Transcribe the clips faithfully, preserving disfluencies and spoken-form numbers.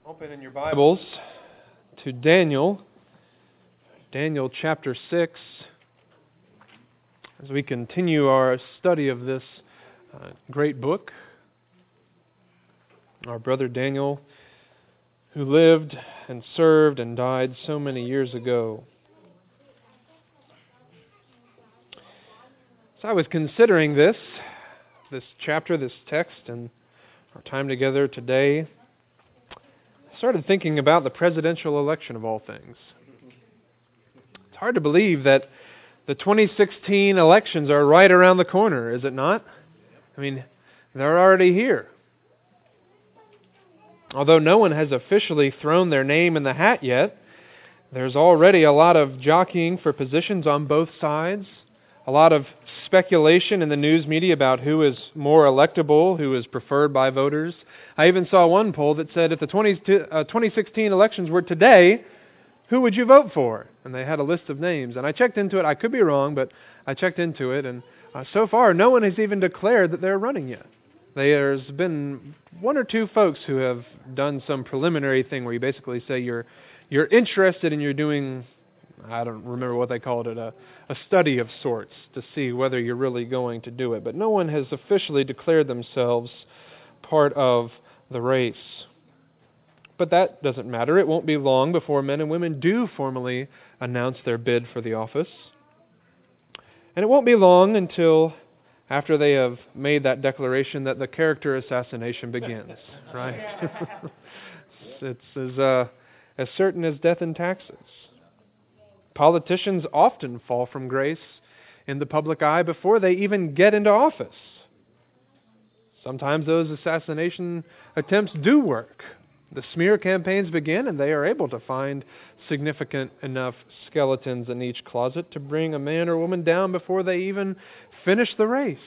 Open in your Bibles to Daniel, Daniel chapter six, as we continue our study of this uh, great book. Our brother Daniel, who lived and served and died so many years ago. So I was considering this, this chapter, this text, and our time together today. I started thinking about the presidential election of all things. It's hard to believe that the twenty sixteen elections are right around the corner, is it not? I mean, they're already here. Although no one has officially thrown their name in the hat yet, there's already a lot of jockeying for positions on both sides, a lot of speculation in the news media about who is more electable, who is preferred by voters. I even saw one poll that said if the twenty sixteen elections were today, who would you vote for? And they had a list of names. And I checked into it. I could be wrong, but I checked into it. And uh, so far, no one has even declared that they're running yet. There's been one or two folks who have done some preliminary thing where you basically say you're you're interested and you're doing, I don't remember what they called it, a, a study of sorts to see whether you're really going to do it. But no one has officially declared themselves part of the race. But that doesn't matter. It won't be long before men and women do formally announce their bid for the office. And it won't be long until after they have made that declaration that the character assassination begins, right? It's as, uh, as certain as death and taxes. Politicians often fall from grace in the public eye before they even get into office. Sometimes those assassination attempts do work. The smear campaigns begin and they are able to find significant enough skeletons in each closet to bring a man or woman down before they even finish the race.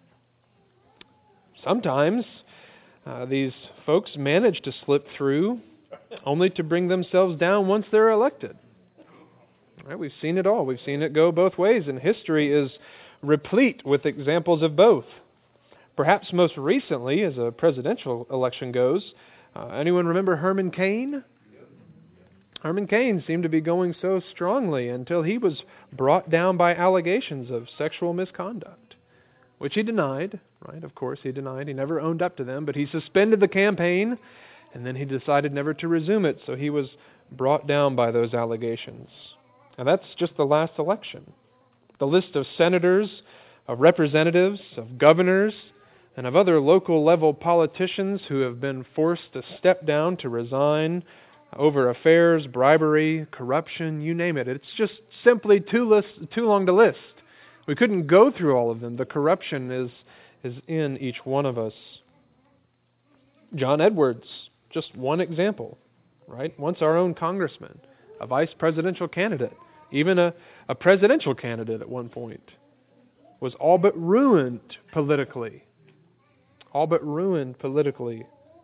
Sometimes uh, these folks manage to slip through only to bring themselves down once they're elected. Right, we've seen it all. We've seen it go both ways, and history is replete with examples of both. Perhaps most recently, as a presidential election goes, uh, anyone remember Herman Cain? Herman Cain seemed to be going so strongly until he was brought down by allegations of sexual misconduct, which he denied, right? Of course he denied. He never owned up to them, but he suspended the campaign, and then he decided never to resume it, so he was brought down by those allegations. Now that's just the last election. The list of senators, of representatives, of governors, and of other local level politicians who have been forced to step down, to resign over affairs, bribery, corruption, you name it. It's just simply too list, too long to list. We couldn't go through all of them. The corruption is is in each one of us. John Edwards, just one example, right? Once our own congressman, a vice presidential candidate, even a, a presidential candidate at one point, was all but ruined politically. All but ruined politically.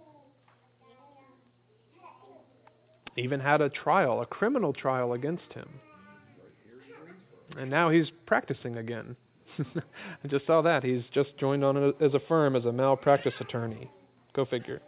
Even had a trial, a criminal trial against him. And now he's practicing again. I just saw that. He's just joined on as a firm as a malpractice attorney. Go figure.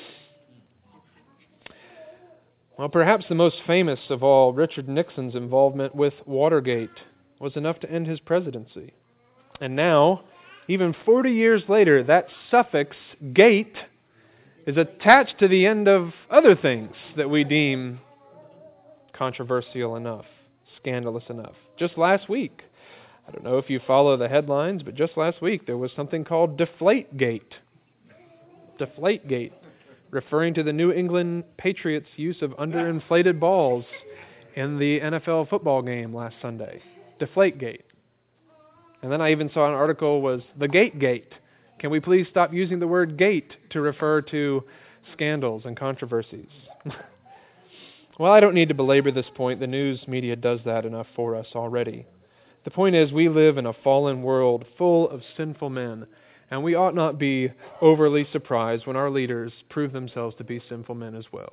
Well, perhaps the most famous of all, Richard Nixon's involvement with Watergate was enough to end his presidency. And now, even forty years later, that suffix, gate, is attached to the end of other things that we deem controversial enough, scandalous enough. Just last week, I don't know if you follow the headlines, but just last week there was something called Deflategate. Deflategate, referring to the New England Patriots' use of underinflated balls in the N F L football game last Sunday. Deflategate. And then I even saw an article was the Gategate. Can we please stop using the word gate to refer to scandals and controversies? Well, I don't need to belabor this point. The news media does that enough for us already. The point is, we live in a fallen world full of sinful men, and we ought not be overly surprised when our leaders prove themselves to be sinful men as well.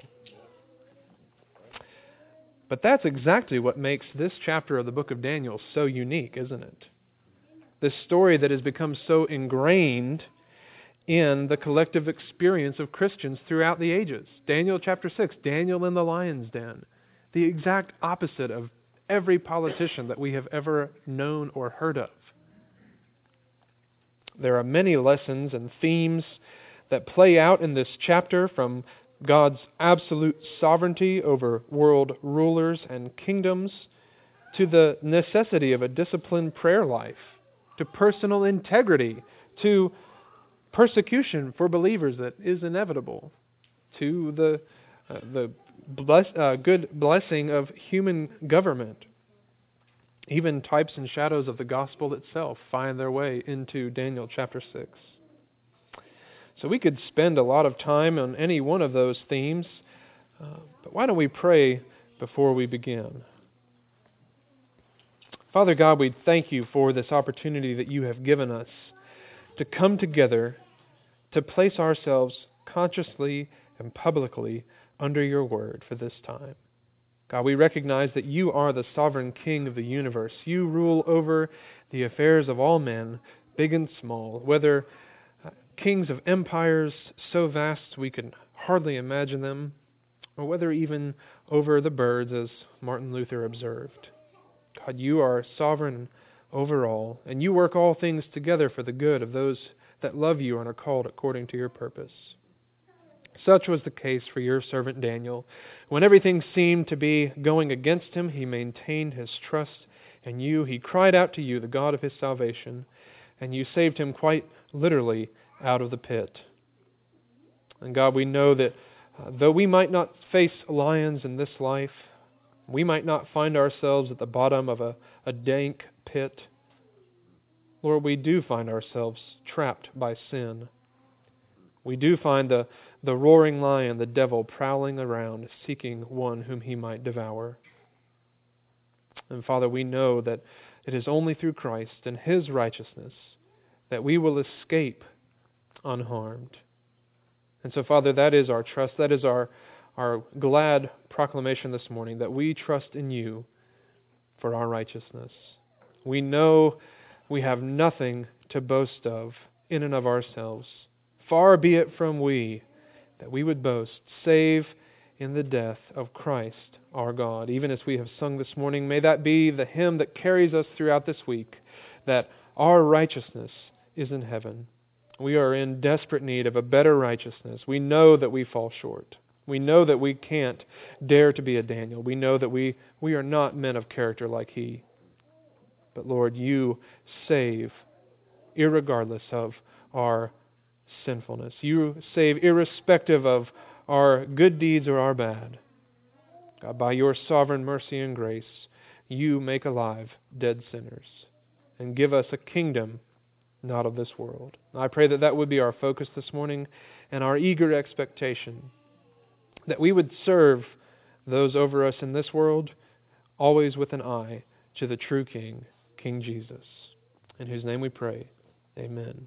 But that's exactly what makes this chapter of the book of Daniel so unique, isn't it? This story that has become so ingrained in the collective experience of Christians throughout the ages. Daniel chapter six, Daniel in the lion's den. The exact opposite of every politician that we have ever known or heard of. There are many lessons and themes that play out in this chapter, from God's absolute sovereignty over world rulers and kingdoms to the necessity of a disciplined prayer life, to personal integrity, to persecution for believers that is inevitable, to the uh, the bless, uh, good blessing of human government. Even types and shadows of the gospel itself find their way into Daniel chapter six. So we could spend a lot of time on any one of those themes, uh, but why don't we pray before we begin? Father God, we thank you for this opportunity that you have given us to come together, to place ourselves consciously and publicly under your word for this time. God, we recognize that you are the sovereign King of the universe. You rule over the affairs of all men, big and small, whether uh, kings of empires so vast we can hardly imagine them, or whether even over the birds, as Martin Luther observed. God, you are sovereign over all, and you work all things together for the good of those that love you and are called according to your purpose. Such was the case for your servant Daniel. When everything seemed to be going against him, he maintained his trust in you. He cried out to you, the God of his salvation, and you saved him quite literally out of the pit. And God, we know that uh, though we might not face lions in this life, we might not find ourselves at the bottom of a, a dank pit, Lord, we do find ourselves trapped by sin. We do find the, the roaring lion, the devil, prowling around, seeking one whom he might devour. And Father, we know that it is only through Christ and his righteousness that we will escape unharmed. And so, Father, that is our trust. That is our, our glad proclamation this morning, that we trust in you for our righteousness. We know we have nothing to boast of in and of ourselves. Far be it from we that we would boast, save in the death of Christ our God. Even as we have sung this morning, may that be the hymn that carries us throughout this week, that our righteousness is in heaven. We are in desperate need of a better righteousness. We know that we fall short. We know that we can't dare to be a Daniel. We know that we, we are not men of character like he. But Lord, you save irregardless of our sinfulness. You save irrespective of our good deeds or our bad. God, by your sovereign mercy and grace, you make alive dead sinners and give us a kingdom not of this world. I pray that that would be our focus this morning and our eager expectation, that we would serve those over us in this world always with an eye to the true King, King Jesus, in whose name we pray. Amen.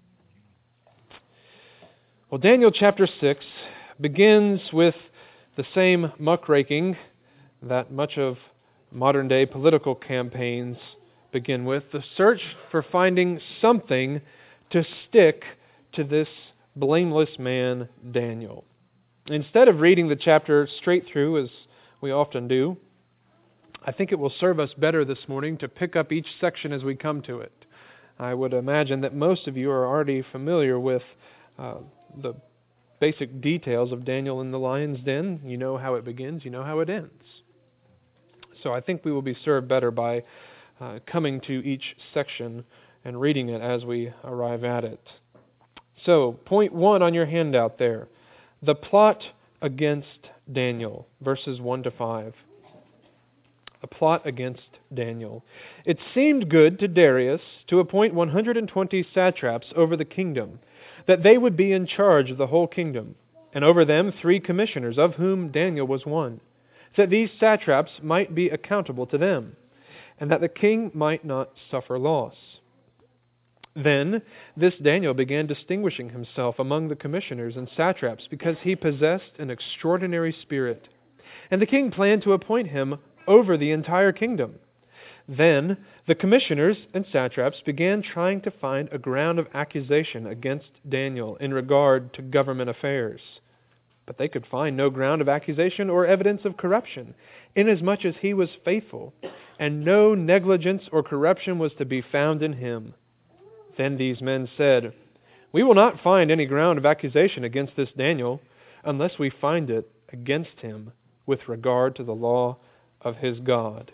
Well, Daniel chapter six begins with the same muckraking that much of modern-day political campaigns begin with, the search for finding something to stick to this blameless man, Daniel. Instead of reading the chapter straight through, as we often do, I think it will serve us better this morning to pick up each section as we come to it. I would imagine that most of you are already familiar with uh, the basic details of Daniel in the lion's den. You know how it begins, you know how it ends. So I think we will be served better by uh, coming to each section and reading it as we arrive at it. So, point one on your handout there, the plot against Daniel, verses one to five. A plot against Daniel. It seemed good to Darius to appoint one hundred twenty satraps over the kingdom, that they would be in charge of the whole kingdom, and over them three commissioners, of whom Daniel was one, that these satraps might be accountable to them, and that the king might not suffer loss. Then this Daniel began distinguishing himself among the commissioners and satraps because he possessed an extraordinary spirit, and the king planned to appoint him over the entire kingdom. Then the commissioners and satraps began trying to find a ground of accusation against Daniel in regard to government affairs. But they could find no ground of accusation or evidence of corruption, inasmuch as he was faithful, and no negligence or corruption was to be found in him. Then these men said, "We will not find any ground of accusation against this Daniel, unless we find it against him with regard to the law of his God."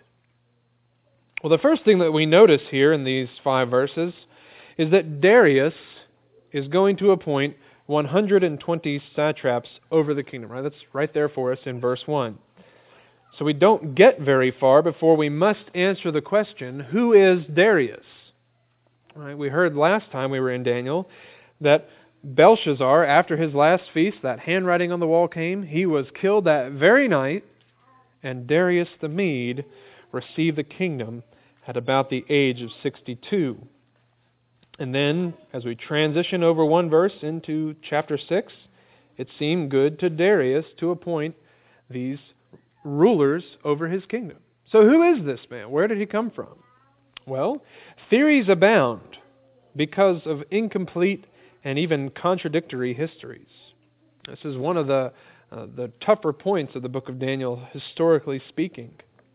Well, the first thing that we notice here in these five verses is that Darius is going to appoint one hundred twenty satraps over the kingdom. Right? That's right there for us in verse one. So we don't get very far before we must answer the question, who is Darius? Right? We heard last time we were in Daniel that Belshazzar, after his last feast, that handwriting on the wall came, he was killed that very night, and Darius the Mede received the kingdom at about the age of sixty-two. And then, as we transition over one verse into chapter six, it seemed good to Darius to appoint these rulers over his kingdom. So who is this man? Where did he come from? Well, theories abound because of incomplete and even contradictory histories. This is one of the uh, the tougher points of the book of Daniel, historically speaking.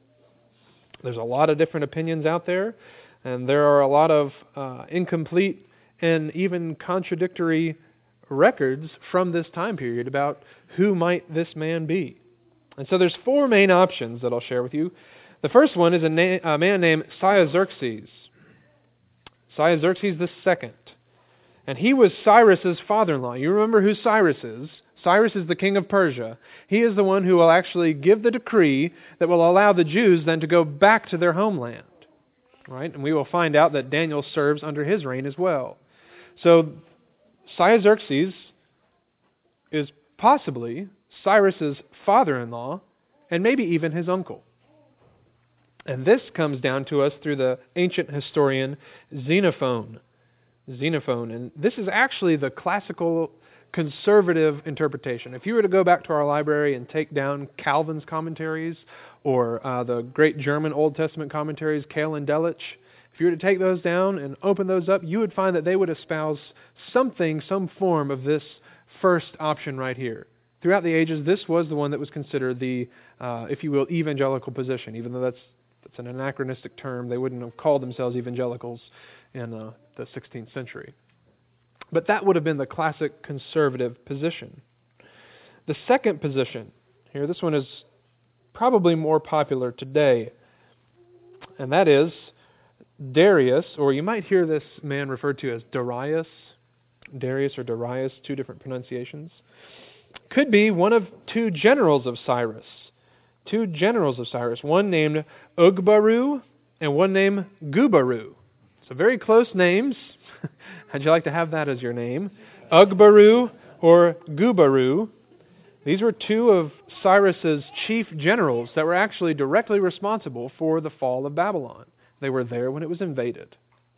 There's a lot of different opinions out there, and there are a lot of uh, incomplete and even contradictory records from this time period about who might this man be. And so there's four main options that I'll share with you. The first one is a, na- a man named Cyaxares. Cyaxares the second. And he was Cyrus's father-in-law. You remember who Cyrus is. Cyrus is the king of Persia. He is the one who will actually give the decree that will allow the Jews then to go back to their homeland. Right? And we will find out that Daniel serves under his reign as well. So Cyaxares is possibly Cyrus's father-in-law and maybe even his uncle. And this comes down to us through the ancient historian Xenophon. Xenophon. And this is actually the classical conservative interpretation. If you were to go back to our library and take down Calvin's commentaries or uh, the great German Old Testament commentaries, Keil and Delitzsch, if you were to take those down and open those up, you would find that they would espouse something, some form of this first option right here. Throughout the ages, this was the one that was considered the, uh, if you will, evangelical position, even though that's that's an anachronistic term. They wouldn't have called themselves evangelicals in uh, the sixteenth century. But that would have been the classic conservative position. The second position, here, this one is probably more popular today, and that is Darius, or you might hear this man referred to as Darius, Darius or Darius, two different pronunciations, could be one of two generals of Cyrus. Two generals of Cyrus, one named Ugbaru and one named Gubaru. So very close names. How'd you like to have that as your name? Ugbaru or Gubaru. These were two of Cyrus's chief generals that were actually directly responsible for the fall of Babylon. They were there when it was invaded.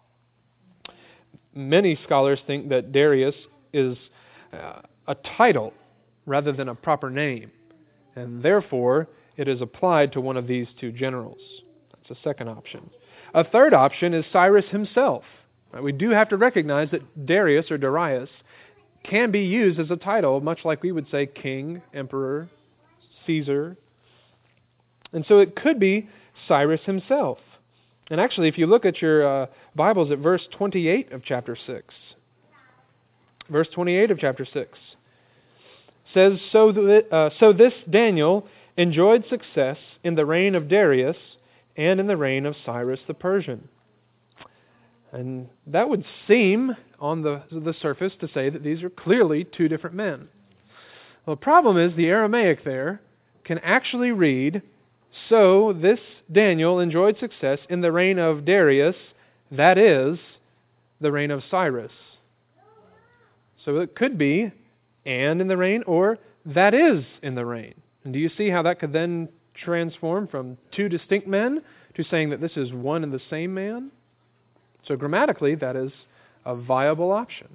Many scholars think that Darius is uh, a title rather than a proper name, and therefore it is applied to one of these two generals. That's a second option. A third option is Cyrus himself. We do have to recognize that Darius or Darius can be used as a title, much like we would say king, emperor, Caesar. And so it could be Cyrus himself. And actually, if you look at your uh, Bibles at verse twenty-eight of chapter six, verse twenty-eight of chapter six says, so, th- uh, so this Daniel enjoyed success in the reign of Darius and in the reign of Cyrus the Persian. And that would seem on the, the surface to say that these are clearly two different men. Well, the problem is the Aramaic there can actually read, so this Daniel enjoyed success in the reign of Darius, that is, the reign of Cyrus. So it could be, and in the reign, or that is in the reign. And do you see how that could then transform from two distinct men to saying that this is one and the same man? So grammatically, that is a viable option.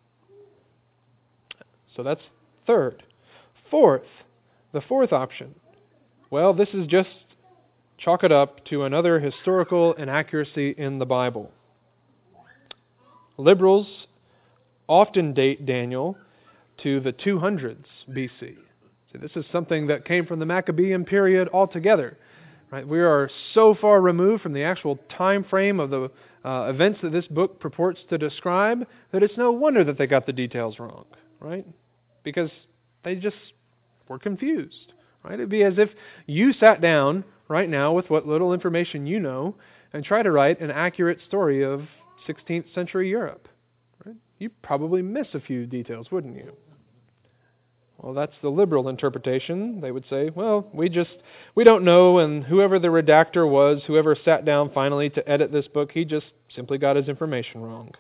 So that's third. Fourth, the fourth option. Well, this is just chalk it up to another historical inaccuracy in the Bible. Liberals often date Daniel to the two hundreds B C. See, this is something that came from the Maccabean period altogether. Right? We are so far removed from the actual time frame of the uh, events that this book purports to describe that it's no wonder that they got the details wrong, right? Because they just were confused, right? It'd be as if you sat down right now with what little information you know and try to write an accurate story of sixteenth century Europe. Right? You'd probably miss a few details, wouldn't you? Well, that's the liberal interpretation. They would say, well, we just, we don't know, and whoever the redactor was, whoever sat down finally to edit this book, he just simply got his information wrong.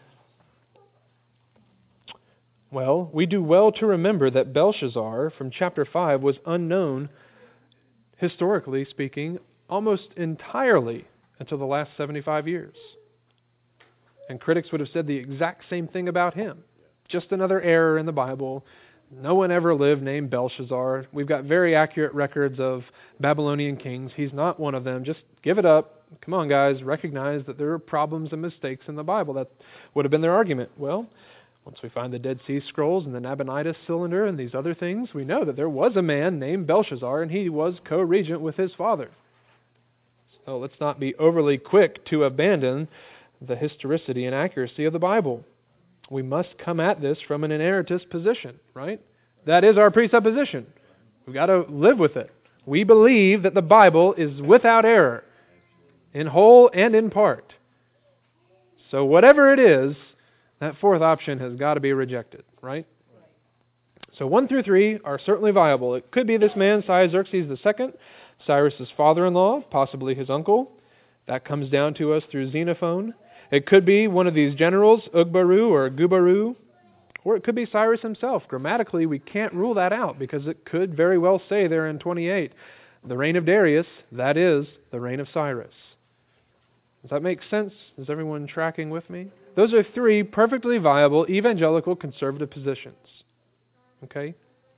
Well, we do well to remember that Belshazzar from chapter five was unknown, historically speaking, almost entirely until the last seventy-five years. And critics would have said the exact same thing about him. Just another error in the Bible. No one ever lived named Belshazzar. We've got very accurate records of Babylonian kings. He's not one of them. Just give it up. Come on, guys. Recognize that there are problems and mistakes in the Bible. That would have been their argument. Well, once we find the Dead Sea Scrolls and the Nabonidus cylinder and these other things, we know that there was a man named Belshazzar, and he was co-regent with his father. So let's not be overly quick to abandon the historicity and accuracy of the Bible. We must come at this from an inerrantist position, right? That is our presupposition. We've got to live with it. We believe that the Bible is without error, in whole and in part. So whatever it is, that fourth option has got to be rejected, right? So one through three are certainly viable. It could be this man, Cyaxares the Second, Cyrus's father-in-law, possibly his uncle. That comes down to us through Xenophon. It could be one of these generals, Ugbaru or Gubaru, or it could be Cyrus himself. Grammatically, we can't rule that out because it could very well say there in twenty-eight, the reign of Darius, that is, the reign of Cyrus. Does that make sense? Is everyone tracking with me? Those are three perfectly viable evangelical conservative positions. Okay?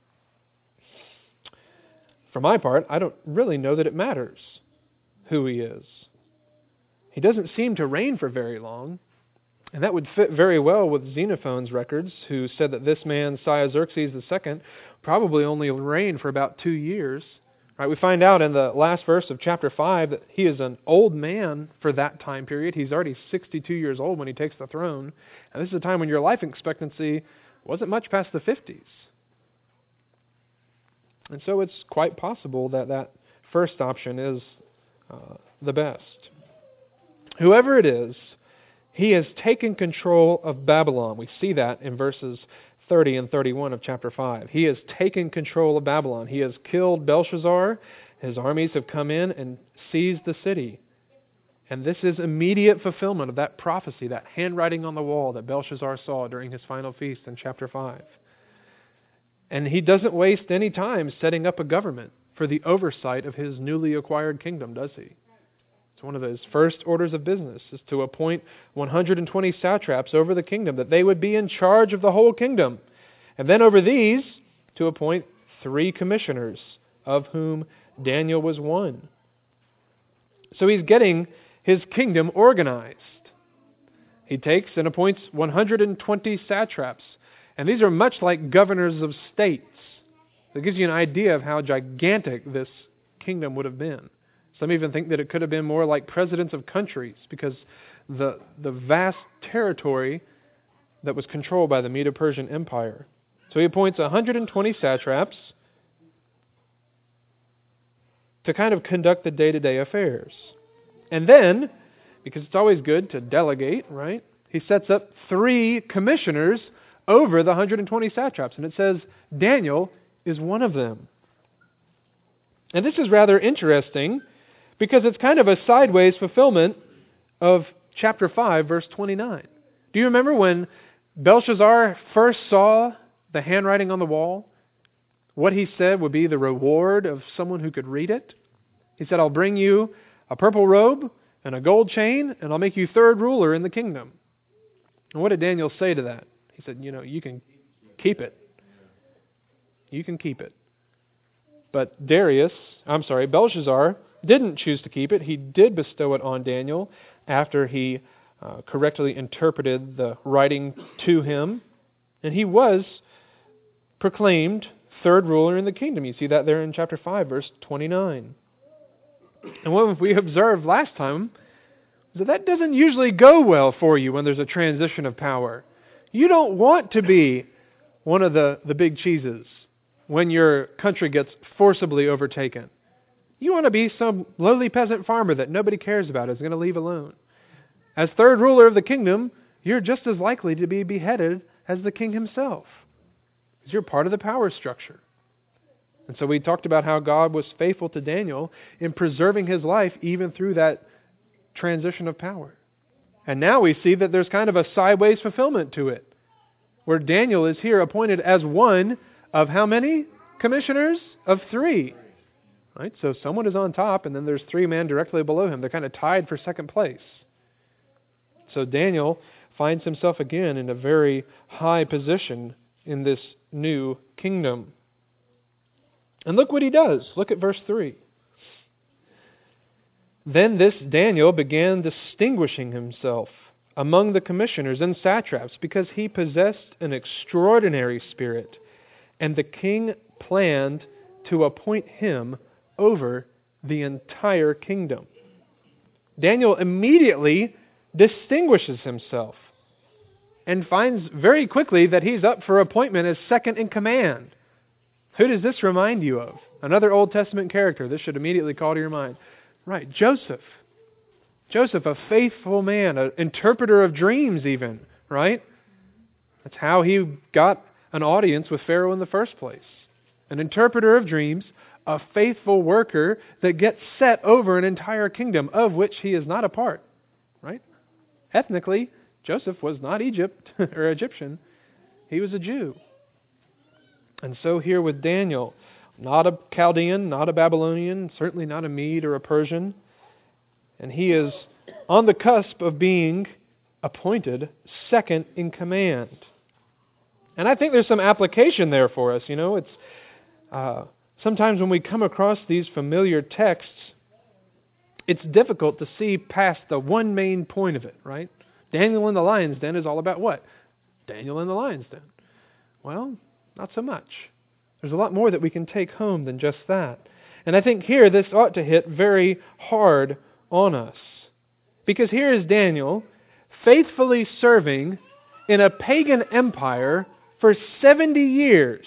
For my part, I don't really know that it matters who he is. He doesn't seem to reign for very long, and that would fit very well with Xenophon's records, who said that this man, Cyaxares the Second, probably only reigned for about two years. Right? We find out in the last verse of chapter five that he is an old man for that time period. He's already sixty-two years old when he takes the throne, and this is a time when your life expectancy wasn't much past the fifties. And so it's quite possible that that first option is uh, the best. Whoever it is, he has taken control of Babylon. We see that in verses thirty and thirty-one of chapter five. He has taken control of Babylon. He has killed Belshazzar. His armies have come in and seized the city. And this is immediate fulfillment of that prophecy, that handwriting on the wall that Belshazzar saw during his final feast in chapter five. And he doesn't waste any time setting up a government for the oversight of his newly acquired kingdom, does he? One of his first orders of business is to appoint one hundred twenty satraps over the kingdom, that they would be in charge of the whole kingdom. And then over these, to appoint three commissioners, of whom Daniel was one. So he's getting his kingdom organized. He takes and appoints one hundred twenty satraps. And these are much like governors of states. That gives you an idea of how gigantic this kingdom would have been. Some even think that it could have been more like presidents of countries, because the the vast territory that was controlled by the Medo-Persian Empire. So he appoints one hundred twenty satraps to kind of conduct the day-to-day affairs. And then, because it's always good to delegate, right? He sets up three commissioners over the one hundred twenty satraps. And it says Daniel is one of them. And this is rather interesting, because it's kind of a sideways fulfillment of chapter five, verse twenty-nine. Do you remember when Belshazzar first saw the handwriting on the wall? What he said would be the reward of someone who could read it? He said, I'll bring you a purple robe and a gold chain, and I'll make you third ruler in the kingdom. And what did Daniel say to that? He said, you know, you can keep it. You can keep it. But Darius, I'm sorry, Belshazzar didn't choose to keep it. He did bestow it on Daniel after he uh, correctly interpreted the writing to him. And he was proclaimed third ruler in the kingdom. You see that there in chapter five, verse twenty-nine. And what we observed last time is that that doesn't usually go well for you when there's a transition of power. You don't want to be one of the, the big cheeses when your country gets forcibly overtaken. You want to be some lowly peasant farmer that nobody cares about, is going to leave alone. As third ruler of the kingdom, you're just as likely to be beheaded as the king himself. Because you're part of the power structure. And so we talked about how God was faithful to Daniel in preserving his life even through that transition of power. And now we see that there's kind of a sideways fulfillment to it, where Daniel is here appointed as one of how many commissioners? Of three. Right? So someone is on top, and then there's three men directly below him. They're kind of tied for second place. So Daniel finds himself again in a very high position in this new kingdom. And look what he does. Look at verse three. Then this Daniel began distinguishing himself among the commissioners and satraps because he possessed an extraordinary spirit, and the king planned to appoint him over the entire kingdom. Daniel immediately distinguishes himself and finds very quickly that he's up for appointment as second in command. Who does this remind you of? Another Old Testament character. This should immediately call to your mind. Right, Joseph. Joseph, a faithful man, an interpreter of dreams even, right? That's how he got an audience with Pharaoh in the first place. An interpreter of dreams, a faithful worker that gets set over an entire kingdom of which he is not a part, right? Ethnically, Joseph was not Egypt or Egyptian. He was a Jew. And so here with Daniel, not a Chaldean, not a Babylonian, certainly not a Mede or a Persian. And he is on the cusp of being appointed second in command. And I think there's some application there for us. You know, it's uh, sometimes when we come across these familiar texts, it's difficult to see past the one main point of it, right? Daniel in the lion's den is all about what? Daniel in the lion's den. Well, not so much. There's a lot more that we can take home than just that. And I think here this ought to hit very hard on us. Because here is Daniel faithfully serving in a pagan empire for seventy years.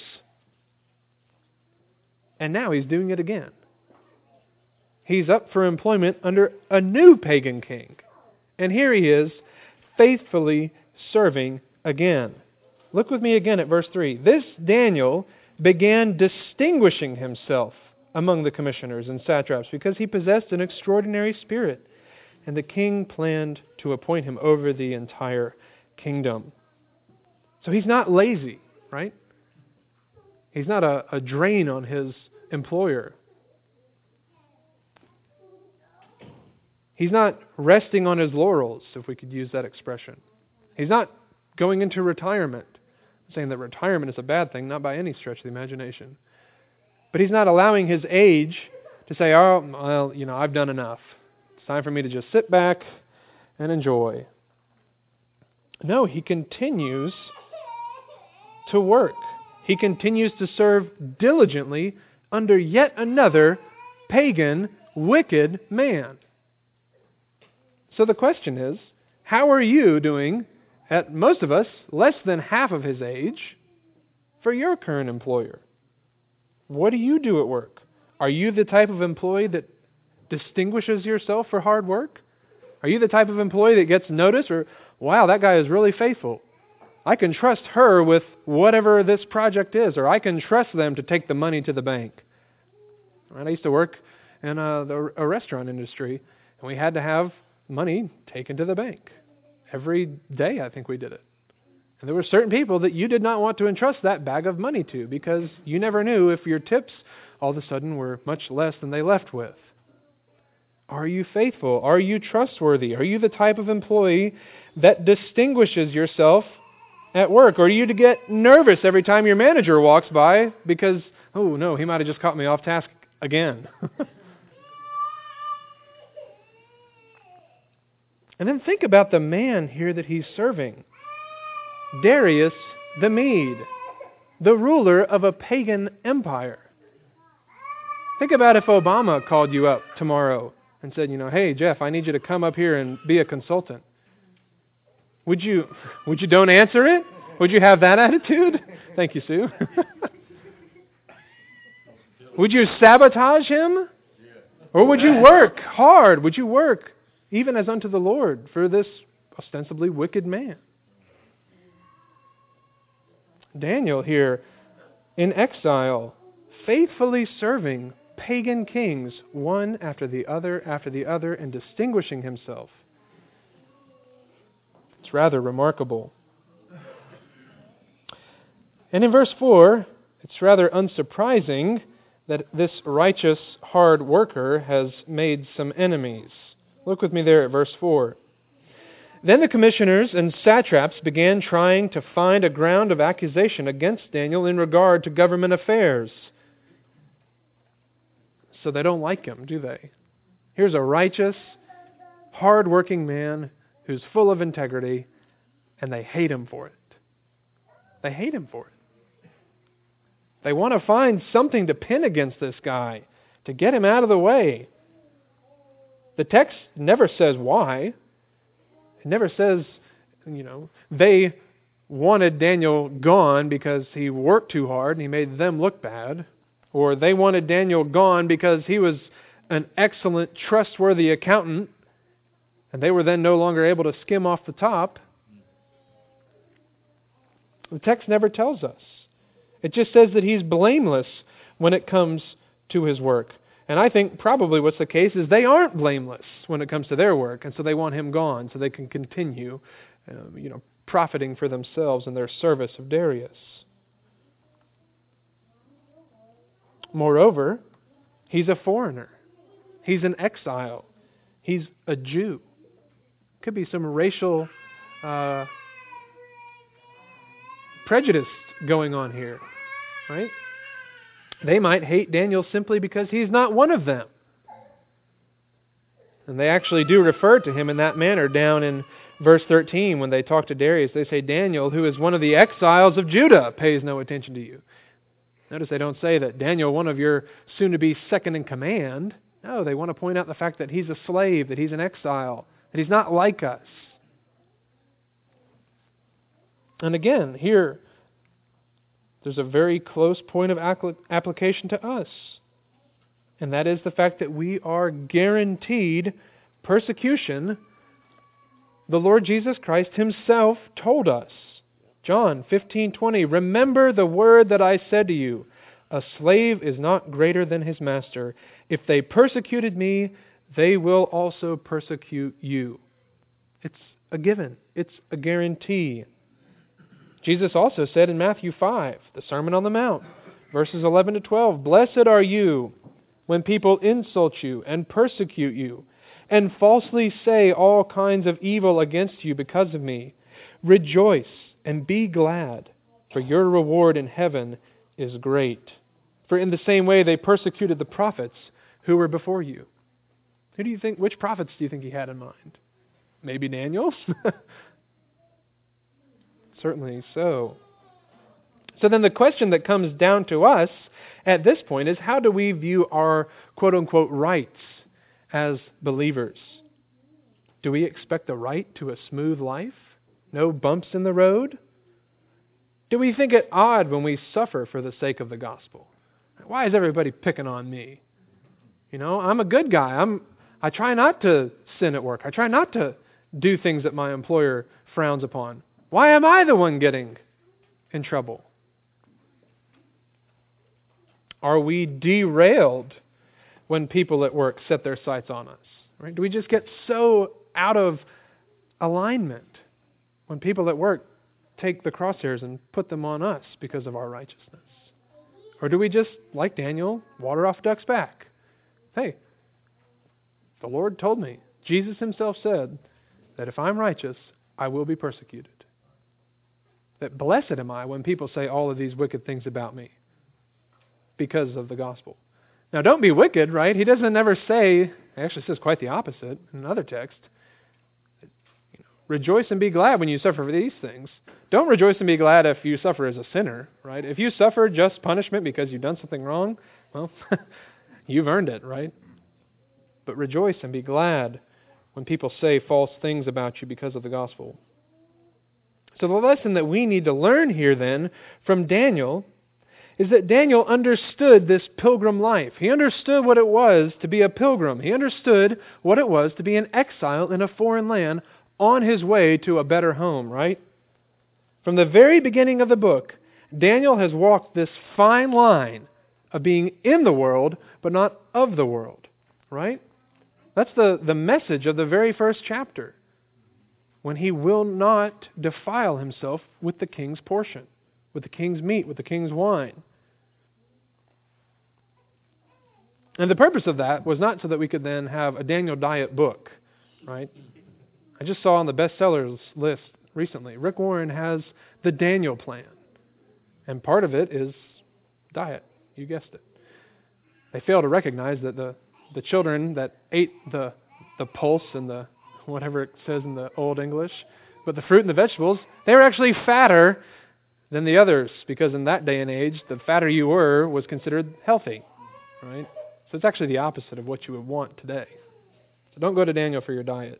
And now he's doing it again. He's up for employment under a new pagan king. And here he is faithfully serving again. Look with me again at verse three. This Daniel began distinguishing himself among the commissioners and satraps because he possessed an extraordinary spirit, and the king planned to appoint him over the entire kingdom. So he's not lazy, right? He's not a, a drain on his employer. He's not resting on his laurels, if we could use that expression. He's not going into retirement. I'm saying that retirement is a bad thing, not by any stretch of the imagination. But he's not allowing his age to say, oh, well, you know, I've done enough. It's time for me to just sit back and enjoy. No, he continues to work. He continues to serve diligently under yet another pagan, wicked man. So the question is, how are you doing at most of us less than half of his age for your current employer? What do you do at work? Are you the type of employee that distinguishes yourself for hard work? Are you the type of employee that gets noticed, or, wow, that guy is really faithful. I can trust her with whatever this project is, or I can trust them to take the money to the bank. Right, I used to work in a, the, a restaurant industry, and we had to have money taken to the bank. Every day, I think we did it. And there were certain people that you did not want to entrust that bag of money to because you never knew if your tips all of a sudden were much less than they left with. Are you faithful? Are you trustworthy? Are you the type of employee that distinguishes yourself at work? Or do you to get nervous every time your manager walks by because, oh no, he might have just caught me off task again? And then think about the man here that he's serving. Darius the Mede, the ruler of a pagan empire. Think about if Obama called you up tomorrow and said, you know, hey, Jeff, I need you to come up here and be a consultant. Would you, would you don't answer it? Would you have that attitude? Thank you, Sue. Would you sabotage him? Or would you work hard? Would you work even as unto the Lord for this ostensibly wicked man? Daniel here in exile, faithfully serving pagan kings, one after the other after the other, and distinguishing himself. It's rather remarkable. And in verse four, it's rather unsurprising that this righteous, hard worker has made some enemies. Look with me there at verse four. Then the commissioners and satraps began trying to find a ground of accusation against Daniel in regard to government affairs. So they don't like him, do they? Here's a righteous, hard-working man who's full of integrity, and they hate him for it. They hate him for it. They want to find something to pin against this guy, to get him out of the way. The text never says why. It never says, you know, they wanted Daniel gone because he worked too hard and he made them look bad. Or they wanted Daniel gone because he was an excellent, trustworthy accountant and they were then no longer able to skim off the top. The text never tells us. It just says that he's blameless when it comes to his work. And I think probably what's the case is they aren't blameless when it comes to their work, and so they want him gone so they can continue, um, you know, profiting for themselves in their service of Darius. Moreover, he's a foreigner. He's an exile. He's a Jew. Could be some racial uh, prejudice going on here, right? They might hate Daniel simply because he's not one of them. And they actually do refer to him in that manner down in verse thirteen when they talk to Darius. They say, Daniel, who is one of the exiles of Judah, pays no attention to you. Notice they don't say that Daniel, one of your soon-to-be second in command. No, they want to point out the fact that he's a slave, that he's an exile, that he's not like us. And again, here, there's a very close point of application to us. And that is the fact that we are guaranteed persecution. The Lord Jesus Christ Himself told us. John fifteen twenty, remember the word that I said to you, a slave is not greater than his master. If they persecuted me, they will also persecute you. It's a given. It's a guarantee. Jesus also said in Matthew five, the Sermon on the Mount, verses eleven to twelve, blessed are you when people insult you and persecute you and falsely say all kinds of evil against you because of me. Rejoice and be glad, for your reward in heaven is great. For in the same way they persecuted the prophets who were before you. Who do you think, which prophets do you think he had in mind? Maybe Daniel's? Certainly so. So then the question that comes down to us at this point is, how do we view our quote-unquote rights as believers? Do we expect the right to a smooth life? No bumps in the road? Do we think it odd when we suffer for the sake of the gospel? Why is everybody picking on me? You know, I'm a good guy. I'm I try not to sin at work. I try not to do things that my employer frowns upon. Why am I the one getting in trouble? Are we derailed when people at work set their sights on us? Right? Do we just get so out of alignment when people at work take the crosshairs and put them on us because of our righteousness? Or do we just, like Daniel, water off duck's back? Hey, the Lord told me, Jesus Himself said, that if I'm righteous, I will be persecuted. That blessed am I when people say all of these wicked things about me because of the gospel. Now, don't be wicked, right? He doesn't ever say, he actually says quite the opposite in another text. rejoice and be glad when you suffer for these things. Don't rejoice and be glad if you suffer as a sinner, right? If you suffer just punishment because you've done something wrong, well, you've earned it, right? But rejoice and be glad when people say false things about you because of the gospel. So the lesson that we need to learn here then from Daniel is that Daniel understood this pilgrim life. He understood what it was to be a pilgrim. He understood what it was to be an exile in a foreign land on his way to a better home, right? From the very beginning of the book, Daniel has walked this fine line of being in the world, but not of the world, right? That's the, the message of the very first chapter, when he will not defile himself with the king's portion, with the king's meat, with the king's wine. And the purpose of that was not so that we could then have a Daniel diet book, right? I just saw on the bestsellers list recently, Rick Warren has the Daniel plan. And part of it is diet. You guessed it. They fail to recognize that the, the children that ate the the pulse and the whatever it says in the Old English, but the fruit and the vegetables, they were actually fatter than the others, because in that day and age, the fatter you were was considered healthy, right? So it's actually the opposite of what you would want today. So don't go to Daniel for your diet.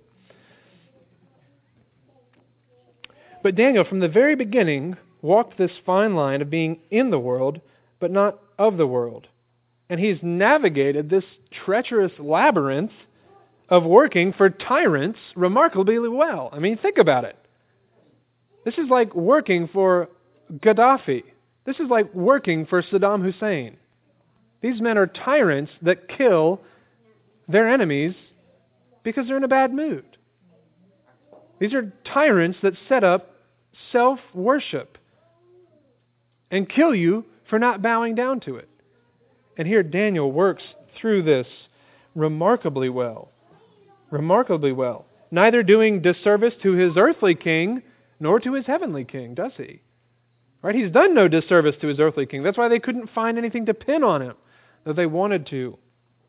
But Daniel, from the very beginning, walked this fine line of being in the world, but not of the world. And he's navigated this treacherous labyrinth of working for tyrants remarkably well. I mean, think about it. This is like working for Gaddafi. This is like working for Saddam Hussein. These men are tyrants that kill their enemies because they're in a bad mood. These are tyrants that set up self-worship and kill you for not bowing down to it. And here Daniel works through this remarkably well. Remarkably well. Neither doing disservice to his earthly king nor to his heavenly king, does he? Right? He's done no disservice to his earthly king. That's why they couldn't find anything to pin on him that they wanted to.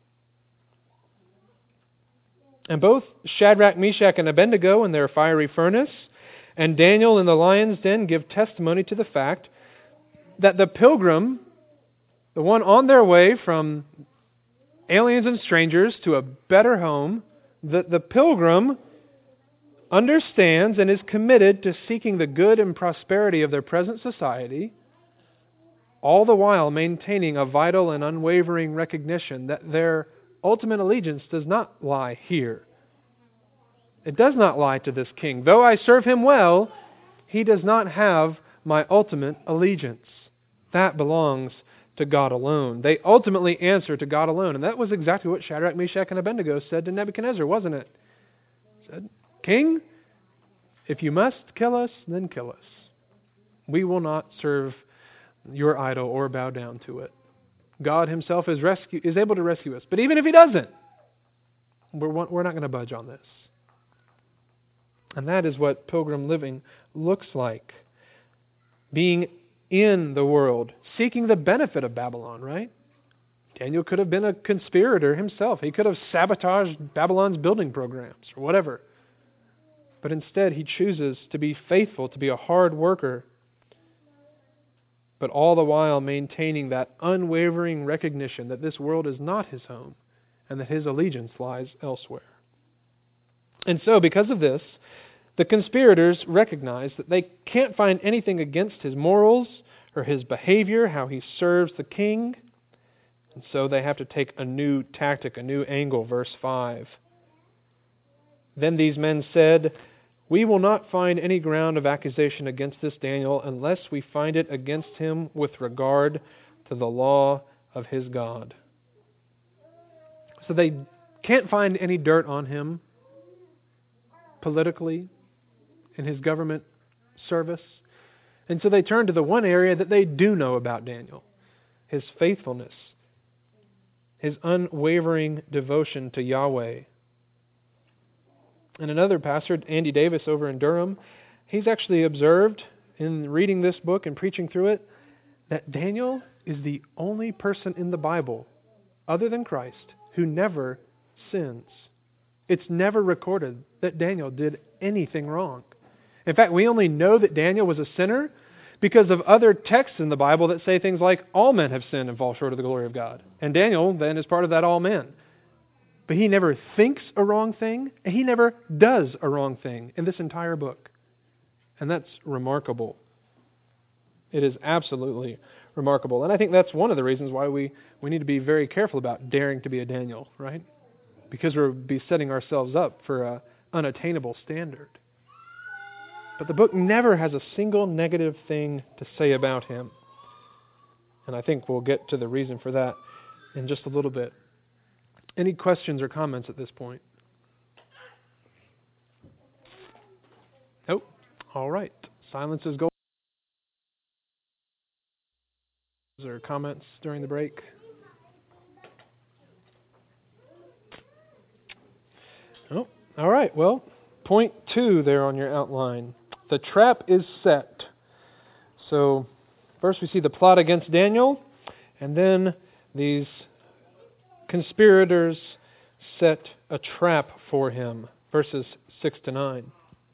And both Shadrach, Meshach, and Abednego in their fiery furnace and Daniel in the lion's den give testimony to the fact that the pilgrim, the one on their way from aliens and strangers to a better home, that the pilgrim understands and is committed to seeking the good and prosperity of their present society, all the while maintaining a vital and unwavering recognition that their ultimate allegiance does not lie here. It does not lie to this king. Though I serve him well, he does not have my ultimate allegiance. That belongs to God alone. They ultimately answer to God alone. And that was exactly what Shadrach, Meshach, and Abednego said to Nebuchadnezzar, wasn't it? He said, King, if you must kill us, then kill us. We will not serve your idol or bow down to it. God himself is rescue is able to rescue us. But even if he doesn't, we're, we're not going to budge on this. And that is what pilgrim living looks like. Being in the world, seeking the benefit of Babylon, right? Daniel could have been a conspirator himself. He could have sabotaged Babylon's building programs or whatever. But instead, he chooses to be faithful, to be a hard worker, but all the while maintaining that unwavering recognition that this world is not his home and that his allegiance lies elsewhere. And so, because of this, the conspirators recognize that they can't find anything against his morals or his behavior, how he serves the king. And so they have to take a new tactic, a new angle, verse five. Then these men said, we will not find any ground of accusation against this Daniel unless we find it against him with regard to the law of his God. So they can't find any dirt on him politically, in his government service. And so they turn to the one area that they do know about Daniel, his faithfulness, his unwavering devotion to Yahweh. And another pastor, Andy Davis over in Durham, he's actually observed in reading this book and preaching through it that Daniel is the only person in the Bible, other than Christ, who never sins. It's never recorded that Daniel did anything wrong. In fact, we only know that Daniel was a sinner because of other texts in the Bible that say things like, all men have sinned and fall short of the glory of God. And Daniel then is part of that all men. But he never thinks a wrong thing, and he never does a wrong thing in this entire book. And that's remarkable. It is absolutely remarkable. And I think that's one of the reasons why we, we need to be very careful about daring to be a Daniel, right? Because we'll be setting ourselves up for an unattainable standard. But the book never has a single negative thing to say about him. And I think we'll get to the reason for that in just a little bit. Any questions or comments at this point? Nope. All right. Silence is gold. Is there comments during the break? Oh, all right. Well, point two there on your outline. The trap is set. So, first we see the plot against Daniel, and then these conspirators set a trap for him. Verses six to nine.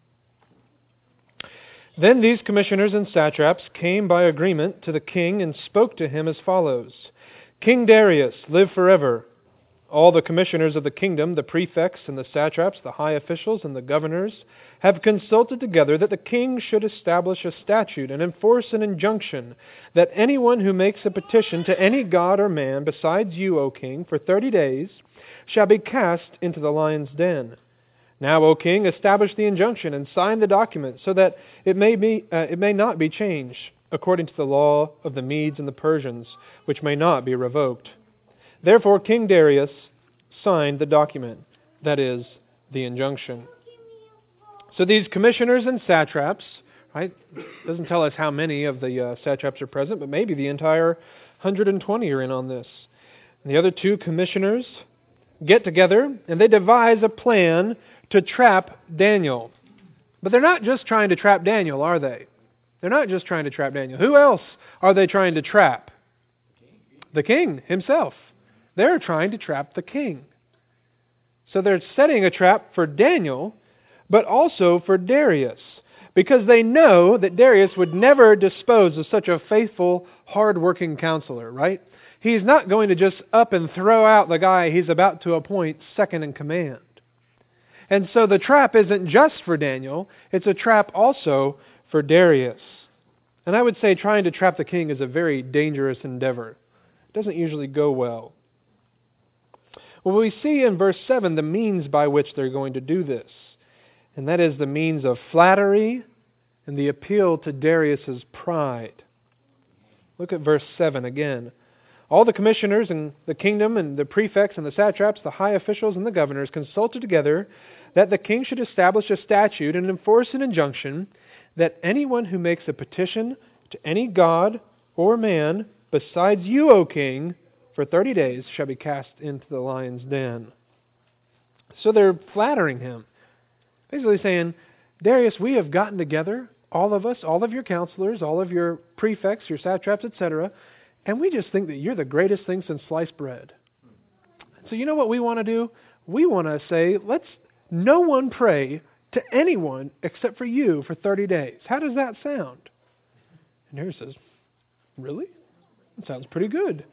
Then these commissioners and satraps came by agreement to the king and spoke to him as follows. King Darius, live forever. All the commissioners of the kingdom, the prefects and the satraps, the high officials and the governors, have consulted together that the king should establish a statute and enforce an injunction that anyone who makes a petition to any god or man besides you, O king, for thirty days, shall be cast into the lion's den. Now, O king, establish the injunction and sign the document so that it may be uh, it may not be changed according to the law of the Medes and the Persians, which may not be revoked. Therefore, King Darius signed the document, that is, the injunction. So these commissioners and satraps, right, doesn't tell us how many of the uh, satraps are present, but maybe the entire one hundred twenty are in on this. And the other two commissioners get together and they devise a plan to trap Daniel. But they're not just trying to trap Daniel, are they? They're not just trying to trap Daniel. Who else are they trying to trap? The king himself. They're trying to trap the king. So they're setting a trap for Daniel, but also for Darius, because they know that Darius would never dispose of such a faithful, hard-working counselor, right? He's not going to just up and throw out the guy he's about to appoint second in command. And so the trap isn't just for Daniel, it's a trap also for Darius. And I would say trying to trap the king is a very dangerous endeavor. It doesn't usually go well. Well, we see in verse seven the means by which they're going to do this. And that is the means of flattery and the appeal to Darius's pride. Look at verse seven again. All the commissioners in the kingdom and the prefects and the satraps, the high officials and the governors consulted together that the king should establish a statute and enforce an injunction that anyone who makes a petition to any god or man besides you, O king, for thirty days shall be cast into the lion's den. So they're flattering him. Basically saying, Darius, we have gotten together, all of us, all of your counselors, all of your prefects, your satraps, et cetera, and we just think that you're the greatest thing since sliced bread. So you know what we want to do? We want to say, let's no one pray to anyone except for you for thirty days. How does that sound? And Darius says, really? That sounds pretty good.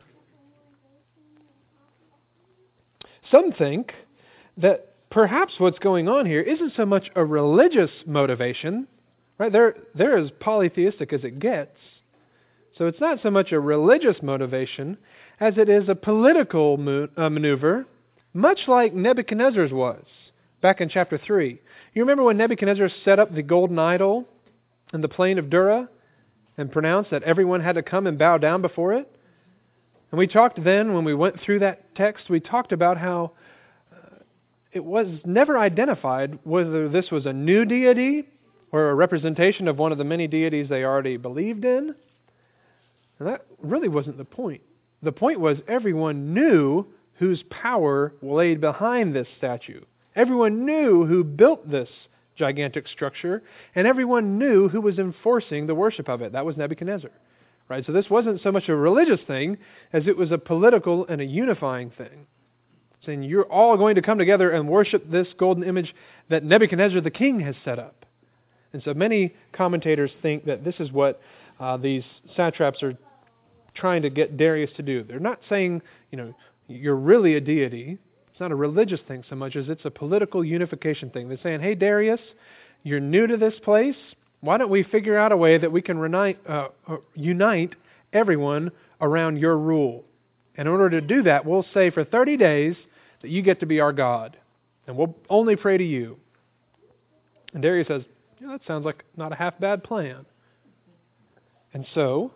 Some think that perhaps what's going on here isn't so much a religious motivation, right? They're, they're as polytheistic as it gets. So it's not so much a religious motivation as it is a political mo- uh, maneuver, much like Nebuchadnezzar's was back in chapter three. You remember when Nebuchadnezzar set up the golden idol in the plain of Dura and pronounced that everyone had to come and bow down before it? And we talked then, when we went through that text, we talked about how uh, it was never identified whether this was a new deity or a representation of one of the many deities they already believed in. And that really wasn't the point. The point was everyone knew whose power laid behind this statue. Everyone knew who built this gigantic structure, and everyone knew who was enforcing the worship of it. That was Nebuchadnezzar. Right? So this wasn't so much a religious thing as it was a political and a unifying thing. saying you're all going to come together and worship this golden image that Nebuchadnezzar the king has set up. And so many commentators think that this is what uh, these satraps are trying to get Darius to do. They're not saying, you know, you're really a deity. It's not a religious thing so much as it's a political unification thing. They're saying, hey, Darius, you're new to this place. Why don't we figure out a way that we can reunite, uh, uh, unite everyone around your rule? And in order to do that, we'll say for thirty days that you get to be our God. And we'll only pray to you. And Darius says, yeah, that sounds like not a half bad plan. And so,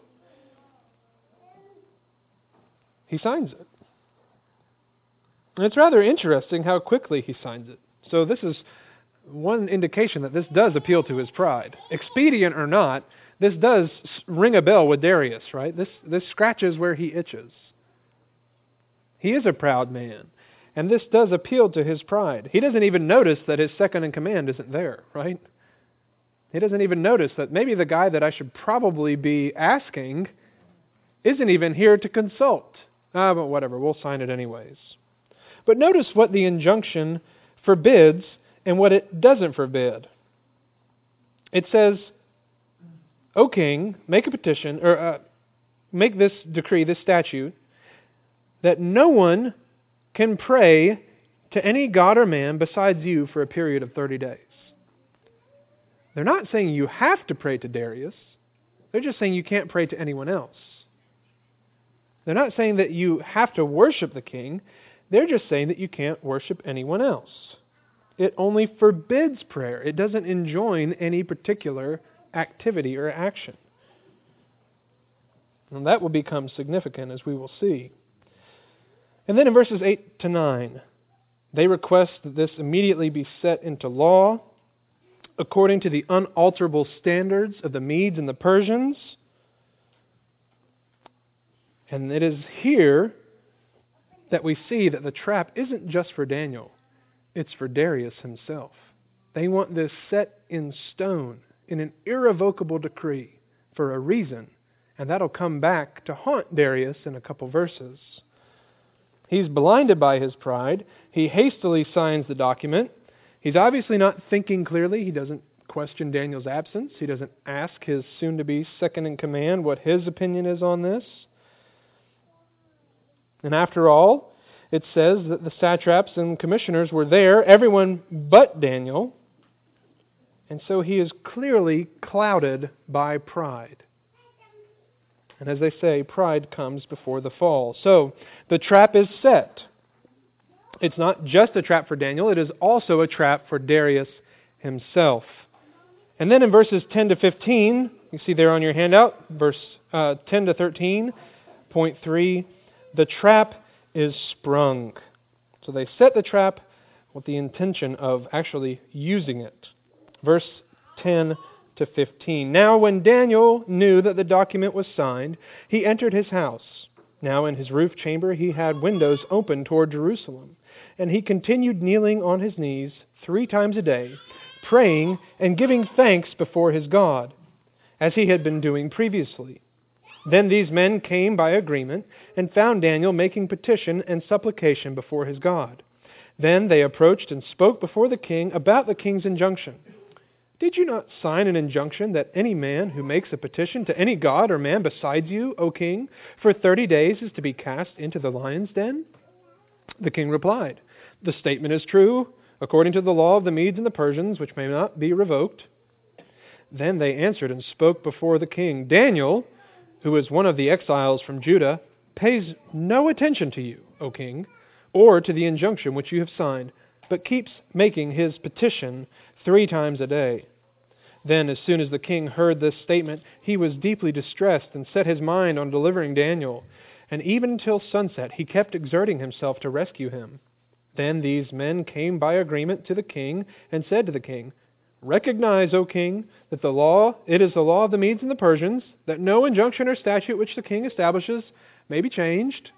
he signs it. And it's rather interesting how quickly he signs it. So this is one indication that this does appeal to his pride. Expedient or not, this does ring a bell with Darius, right? This, this scratches where he itches. He is a proud man. And this does appeal to his pride. He doesn't even notice that his second in command isn't there, right? He doesn't even notice that maybe the guy that I should probably be asking isn't even here to consult. Ah, but whatever, we'll sign it anyways. But notice what the injunction forbids and what it doesn't forbid. It says, O king, make a petition, or uh, make this decree, this statute, that no one can pray to any god or man besides you for a period of thirty days. They're not saying you have to pray to Darius. They're just saying you can't pray to anyone else. They're not saying that you have to worship the king. They're just saying that you can't worship anyone else. It only forbids prayer. It doesn't enjoin any particular activity or action. And that will become significant, as we will see. And then in verses eight to nine, they request that this immediately be set into law according to the unalterable standards of the Medes and the Persians. And it is here that we see that the trap isn't just for Daniel, it's for Darius himself. They want this set in stone, in an irrevocable decree, for a reason. And that'll come back to haunt Darius in a couple verses. He's blinded by his pride. He hastily signs the document. He's obviously not thinking clearly. He doesn't question Daniel's absence. He doesn't ask his soon-to-be second-in-command what his opinion is on this. And after all, it says that the satraps and commissioners were there, everyone but Daniel. And so he is clearly clouded by pride. And as they say, pride comes before the fall. So the trap is set. It's not just a trap for Daniel, it is also a trap for Darius himself. And then in verses ten to fifteen, you see there on your handout, verse uh, ten to thirteen, point three, the trap is sprung. So they set the trap with the intention of actually using it. Verse ten to fifteen. Now when Daniel knew that the document was signed, he entered his house. Now in his roof chamber he had windows open toward Jerusalem. And he continued kneeling on his knees three times a day, praying and giving thanks before his God, as he had been doing previously. Then these men came by agreement and found Daniel making petition and supplication before his God. Then they approached and spoke before the king about the king's injunction. Did you not sign an injunction that any man who makes a petition to any god or man besides you, O king, for thirty days is to be cast into the lion's den? The king replied, the statement is true, according to the law of the Medes and the Persians, which may not be revoked. Then they answered and spoke before the king, Daniel, who is one of the exiles from Judah, pays no attention to you, O king, or to the injunction which you have signed, but keeps making his petition three times a day. Then, as soon as the king heard this statement, he was deeply distressed and set his mind on delivering Daniel. And even until sunset, he kept exerting himself to rescue him. Then these men came by agreement to the king and said to the king, Recognize, O king, that the law, it is the law of the Medes and the Persians, that no injunction or statute which the king establishes may be changed.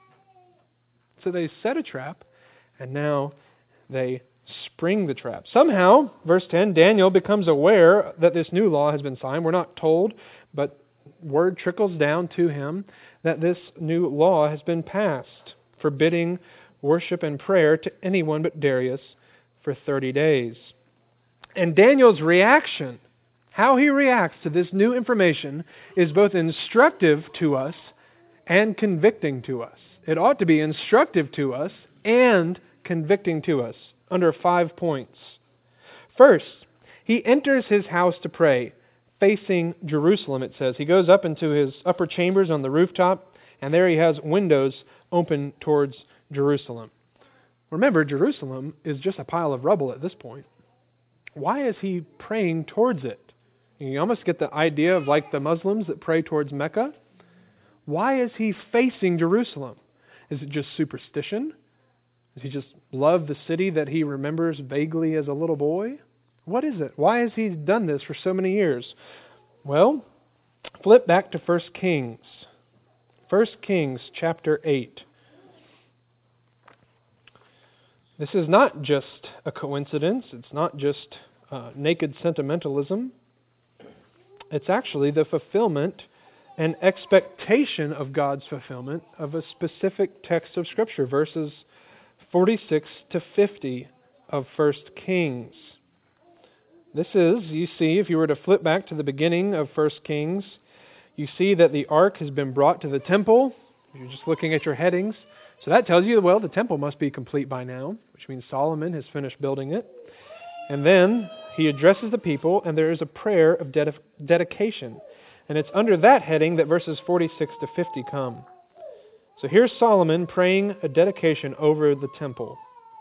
So they set a trap, and now they spring the trap. Somehow, verse ten, Daniel becomes aware that this new law has been signed. We're not told, but word trickles down to him that this new law has been passed, forbidding worship and prayer to anyone but Darius for thirty days. And Daniel's reaction, how he reacts to this new information, is both instructive to us and convicting to us. It ought to be instructive to us and convicting to us under five points. First, he enters his house to pray, facing Jerusalem, it says. He goes up into his upper chambers on the rooftop, and there he has windows open towards Jerusalem. Remember, Jerusalem is just a pile of rubble at this point. Why is he praying towards it? You almost get the idea of like the Muslims that pray towards Mecca. Why is he facing Jerusalem? Is it just superstition? Does he just love the city that he remembers vaguely as a little boy? What is it? Why has he done this for so many years? Well, flip back to First Kings. First Kings chapter eight. This is not just a coincidence. It's not just uh, naked sentimentalism. It's actually the fulfillment and expectation of God's fulfillment of a specific text of Scripture, verses forty-six to fifty of First Kings. This is, you see, if you were to flip back to the beginning of First Kings, you see that the ark has been brought to the temple. You're just looking at your headings. So that tells you, well, the temple must be complete by now, which means Solomon has finished building it. And then he addresses the people, and there is a prayer of ded- dedication. And it's under that heading that verses forty-six to fifty come. So here's Solomon praying a dedication over the temple.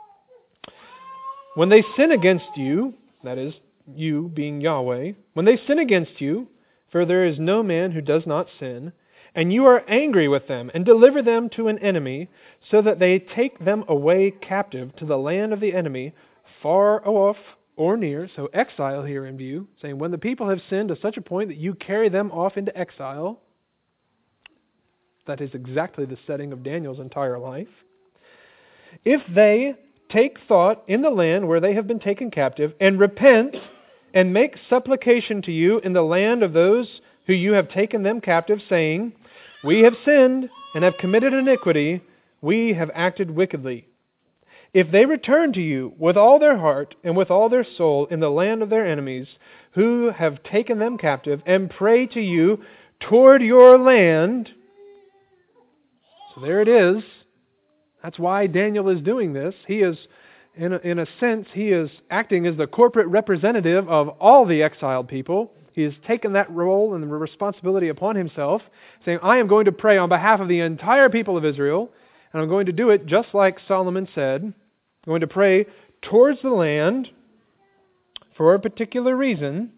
When they sin against you, that is, you being Yahweh, when they sin against you, for there is no man who does not sin, and you are angry with them, and deliver them to an enemy, so that they take them away captive to the land of the enemy, far off or near, so exile here in view, saying when the people have sinned to such a point that you carry them off into exile, that is exactly the setting of Daniel's entire life. If they take thought in the land where they have been taken captive, and repent, and make supplication to you in the land of those who you have taken them captive, saying, we have sinned and have committed iniquity, we have acted wickedly. If they return to you with all their heart and with all their soul in the land of their enemies, who have taken them captive, and pray to you toward your land. So there it is. That's why Daniel is doing this. He is, in a, in a sense, he is acting as the corporate representative of all the exiled people. He has taken that role and the responsibility upon himself, saying, I am going to pray on behalf of the entire people of Israel, and I'm going to do it just like Solomon said. I'm going to pray towards the land for a particular reason,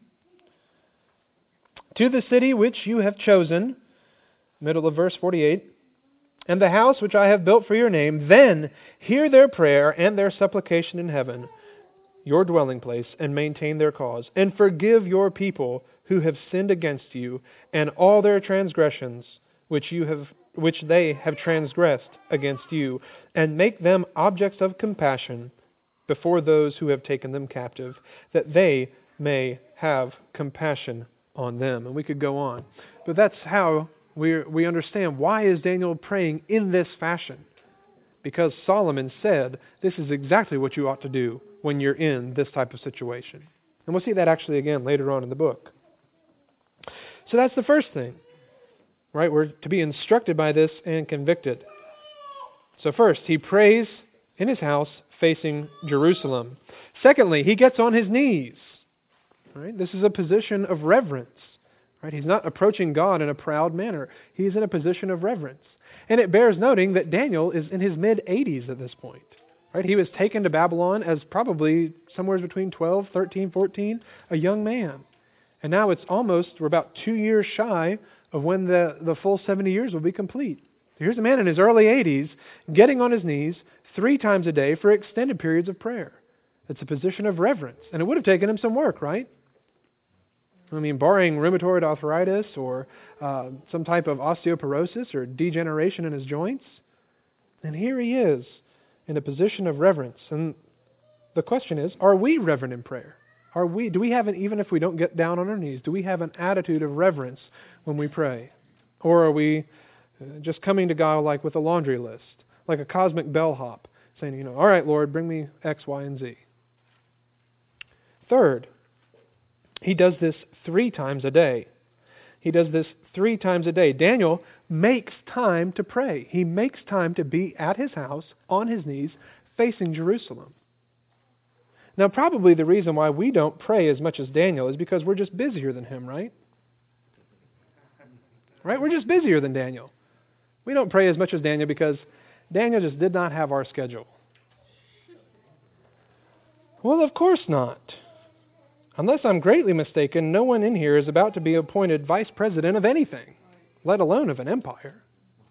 to the city which you have chosen, middle of verse forty-eight, and the house which I have built for your name, then hear their prayer and their supplication in heaven, your dwelling place, and maintain their cause, and forgive your people who have sinned against you, and all their transgressions which you have which they have transgressed against you, and make them objects of compassion before those who have taken them captive, that they may have compassion on them. And we could go on. But that's how we we understand why is Daniel praying in this fashion. Because Solomon said, this is exactly what you ought to do when you're in this type of situation. And we'll see that actually again later on in the book. So that's the first thing. Right? We're to be instructed by this and convicted. So first, he prays in his house facing Jerusalem. Secondly, he gets on his knees. Right? This is a position of reverence. Right? He's not approaching God in a proud manner. He's in a position of reverence. And it bears noting that Daniel is in his mid-eighties at this point. Right? He was taken to Babylon as probably somewhere between twelve, thirteen, fourteen, a young man. And now it's almost, we're about two years shy of when the, the full seventy years will be complete. Here's a man in his early eighties getting on his knees three times a day for extended periods of prayer. It's a position of reverence. And it would have taken him some work, right? I mean, barring rheumatoid arthritis or uh, some type of osteoporosis or degeneration in his joints. And here he is in a position of reverence. And the question is, are we reverent in prayer? Are we? Do we have an, even if we don't get down on our knees, do we have an attitude of reverence when we pray? Or are we just coming to God like with a laundry list, like a cosmic bellhop, saying, you know, all right, Lord, bring me X, Y, and Z. Third, he does this three times a day. He does this three times a day. Daniel makes time to pray. He makes time to be at his house, on his knees, facing Jerusalem. Now, probably the reason why we don't pray as much as Daniel is because we're just busier than him, right? Right? We're just busier than Daniel. We don't pray as much as Daniel because Daniel just did not have our schedule. Well, of course not. Unless I'm greatly mistaken, no one in here is about to be appointed vice president of anything, let alone of an empire.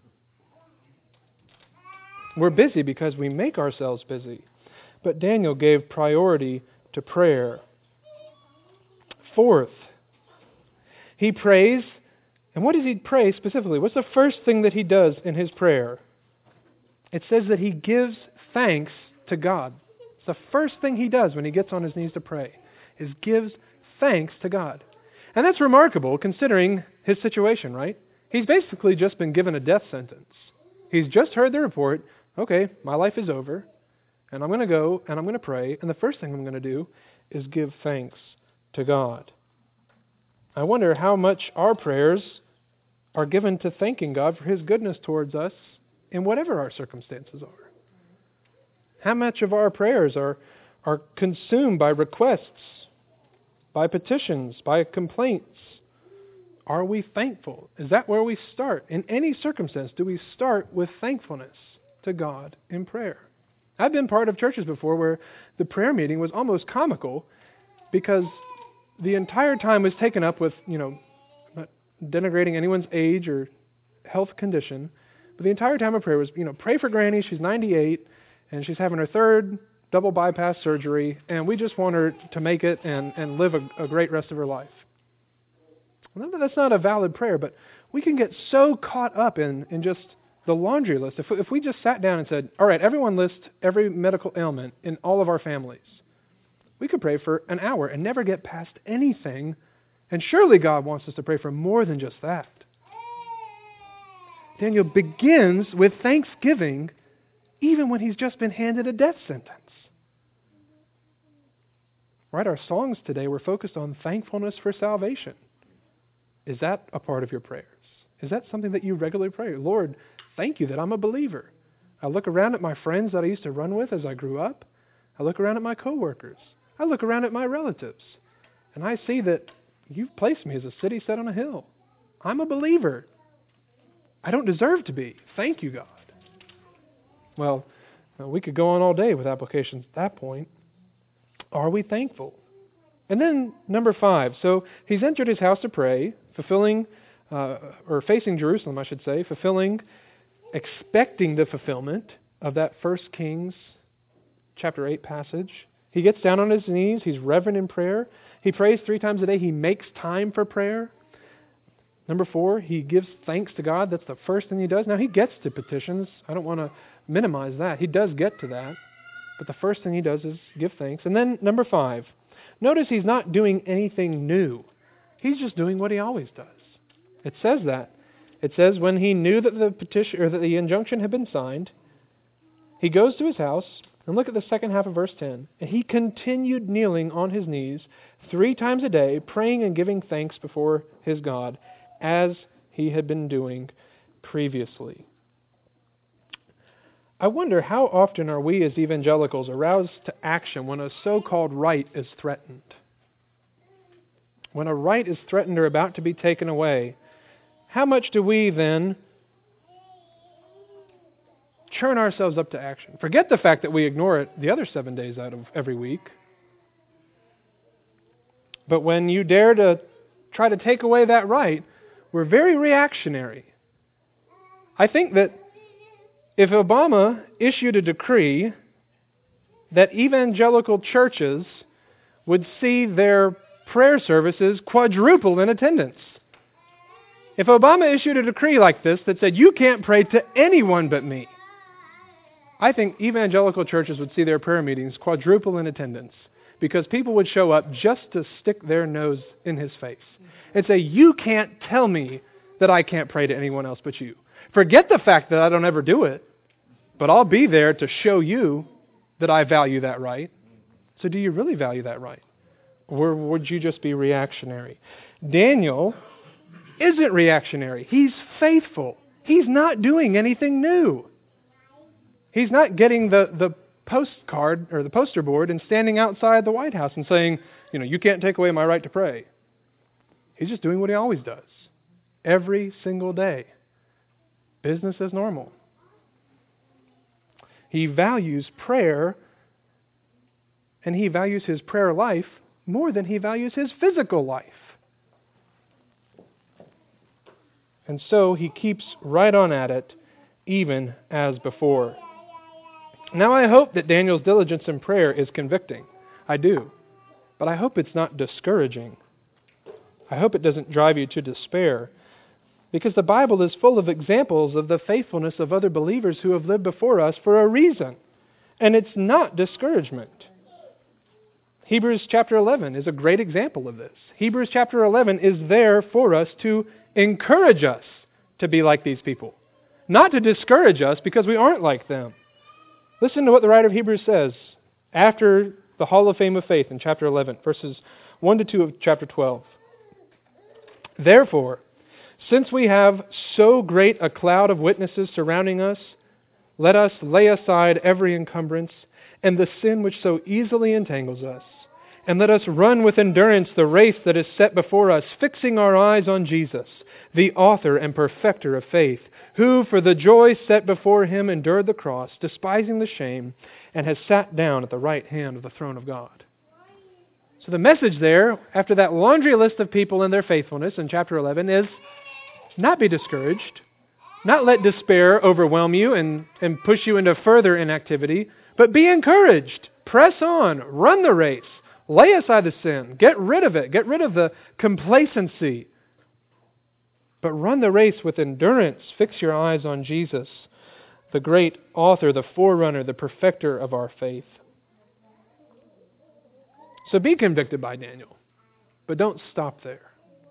We're busy because we make ourselves busy. But Daniel gave priority to prayer. Fourth, he prays. And what does he pray specifically? What's the first thing that he does in his prayer? It says that he gives thanks to God. It's the first thing he does when he gets on his knees to pray, is gives thanks to God. And that's remarkable considering his situation, right? He's basically just been given a death sentence. He's just heard the report, okay, my life is over, and I'm going to go and I'm going to pray, and the first thing I'm going to do is give thanks to God. I wonder how much our prayers are given to thanking God for His goodness towards us in whatever our circumstances are. How much of our prayers are, are consumed by requests, by petitions, by complaints? Are we thankful? Is that where we start? In any circumstance, do we start with thankfulness to God in prayer? I've been part of churches before where the prayer meeting was almost comical because the entire time was taken up with, you know, not denigrating anyone's age or health condition, but the entire time of prayer was, you know, pray for Granny, she's ninety-eight, and she's having her third double bypass surgery, and we just want her to make it and, and live a, a great rest of her life. Well, that's not a valid prayer, but we can get so caught up in, in just the laundry list. If we, if we just sat down and said, all right, everyone list every medical ailment in all of our families, we could pray for an hour and never get past anything, and surely God wants us to pray for more than just that. Daniel begins with thanksgiving even when he's just been handed a death sentence. Right, our songs today were focused on thankfulness for salvation. Is that a part of your prayers? Is that something that you regularly pray? Lord, thank you that I'm a believer. I look around at my friends that I used to run with as I grew up. I look around at my coworkers. I look around at my relatives. And I see that you've placed me as a city set on a hill. I'm a believer. I don't deserve to be. Thank you, God. Well, we could go on all day with applications at that point. Are we thankful? And then number five. So he's entered his house to pray, fulfilling, uh, or facing Jerusalem, I should say, fulfilling, expecting the fulfillment of that First Kings chapter eight passage. He gets down on his knees. He's reverent in prayer. He prays three times a day. He makes time for prayer. Number four, he gives thanks to God. That's the first thing he does. Now, he gets to petitions. I don't want to minimize that. He does get to that. But the first thing he does is give thanks. And then number five, notice he's not doing anything new. He's just doing what he always does. It says that. It says when he knew that the petition or that the injunction had been signed, he goes to his house, and look at the second half of verse ten. And he continued kneeling on his knees three times a day, praying and giving thanks before his God, as he had been doing previously. I wonder how often are we as evangelicals aroused to action when a so-called right is threatened? When a right is threatened or about to be taken away, how much do we then churn ourselves up to action? Forget the fact that we ignore it the other seven days out of every week. But when you dare to try to take away that right, we're very reactionary. I think that if Obama issued a decree that evangelical churches would see their prayer services quadruple in attendance. If Obama issued a decree like this that said, you can't pray to anyone but me, I think evangelical churches would see their prayer meetings quadruple in attendance because people would show up just to stick their nose in his face and say, you can't tell me that I can't pray to anyone else but you. Forget the fact that I don't ever do it. but I'll be there to show you that I value that right. So do you really value that right? Or would you just be reactionary? Daniel isn't reactionary. He's faithful. He's not doing anything new. He's not getting the, the postcard or the poster board and standing outside the White House and saying, you know, you can't take away my right to pray. He's just doing what he always does. Every single day. Business as normal. He values prayer, and he values his prayer life more than he values his physical life. And so he keeps right on at it, even as before. Now I hope that Daniel's diligence in prayer is convicting. I do. But I hope it's not discouraging. I hope it doesn't drive you to despair. Because the Bible is full of examples of the faithfulness of other believers who have lived before us for a reason. And it's not discouragement. Hebrews chapter eleven is a great example of this. Hebrews chapter eleven is there for us to encourage us to be like these people. Not to discourage us because we aren't like them. Listen to what the writer of Hebrews says after the Hall of Fame of Faith in chapter eleven, verses one to two of chapter twelve. Therefore, since we have so great a cloud of witnesses surrounding us, let us lay aside every encumbrance and the sin which so easily entangles us, and let us run with endurance the race that is set before us, fixing our eyes on Jesus, the author and perfecter of faith, who for the joy set before him endured the cross, despising the shame, and has sat down at the right hand of the throne of God. So the message there, after that laundry list of people and their faithfulness in chapter eleven, is not be discouraged, not let despair overwhelm you and, and push you into further inactivity, but be encouraged. Press on. Run the race. Lay aside the sin. Get rid of it. Get rid of the complacency. But run the race with endurance. Fix your eyes on Jesus, the great author, the forerunner, the perfecter of our faith. So be convicted by Daniel, but don't stop there.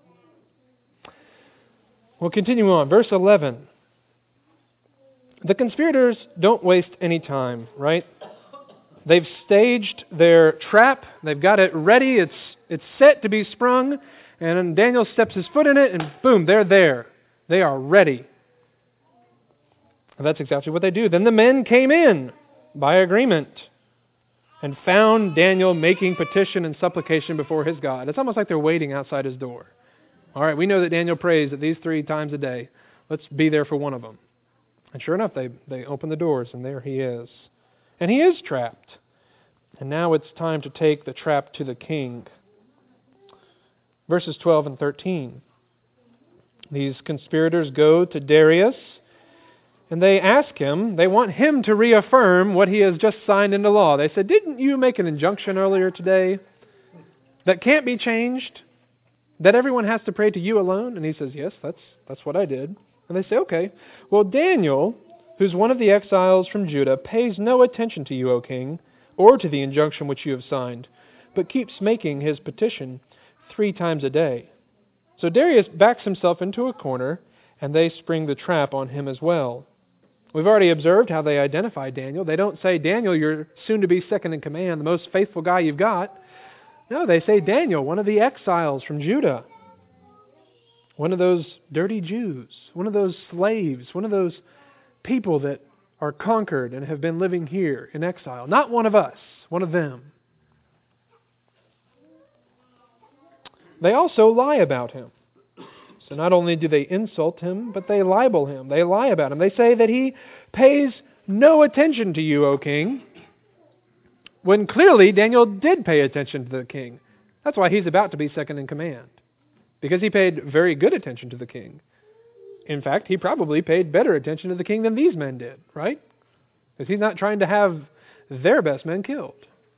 We'll continue on. Verse eleven. The conspirators don't waste any time, right? They've staged their trap. They've got it ready. It's it's set to be sprung. And Daniel steps his foot in it and boom, they're there. They are ready. And that's exactly what they do. Then the men came in by agreement and found Daniel making petition and supplication before his God. It's almost like they're waiting outside his door. All right, we know that Daniel prays at least three times a day. Let's be there for one of them. And sure enough, they, they open the doors, and there he is. And he is trapped. And now it's time to take the trap to the king. Verses twelve and thirteen. These conspirators go to Darius, and they ask him, they want him to reaffirm what he has just signed into law. They said, didn't you make an injunction earlier today that can't be changed? That everyone has to pray to you alone? And he says, yes, that's that's what I did. And they say, okay, well, Daniel, who's one of the exiles from Judah, pays no attention to you, O king, or to the injunction which you have signed, but keeps making his petition three times a day. So Darius backs himself into a corner, and they spring the trap on him as well. We've already observed how they identify Daniel. They don't say, Daniel, you're soon to be second in command, the most faithful guy you've got. No, they say Daniel, one of the exiles from Judah. One of those dirty Jews. One of those slaves. One of those people that are conquered and have been living here in exile. Not one of us, one of them. They also lie about him. So not only do they insult him, but they libel him. They lie about him. They say that he pays no attention to you, O king. When clearly Daniel did pay attention to the king. That's why he's about to be second in command. Because he paid very good attention to the king. In fact, he probably paid better attention to the king than these men did, right? Because he's not trying to have their best men killed.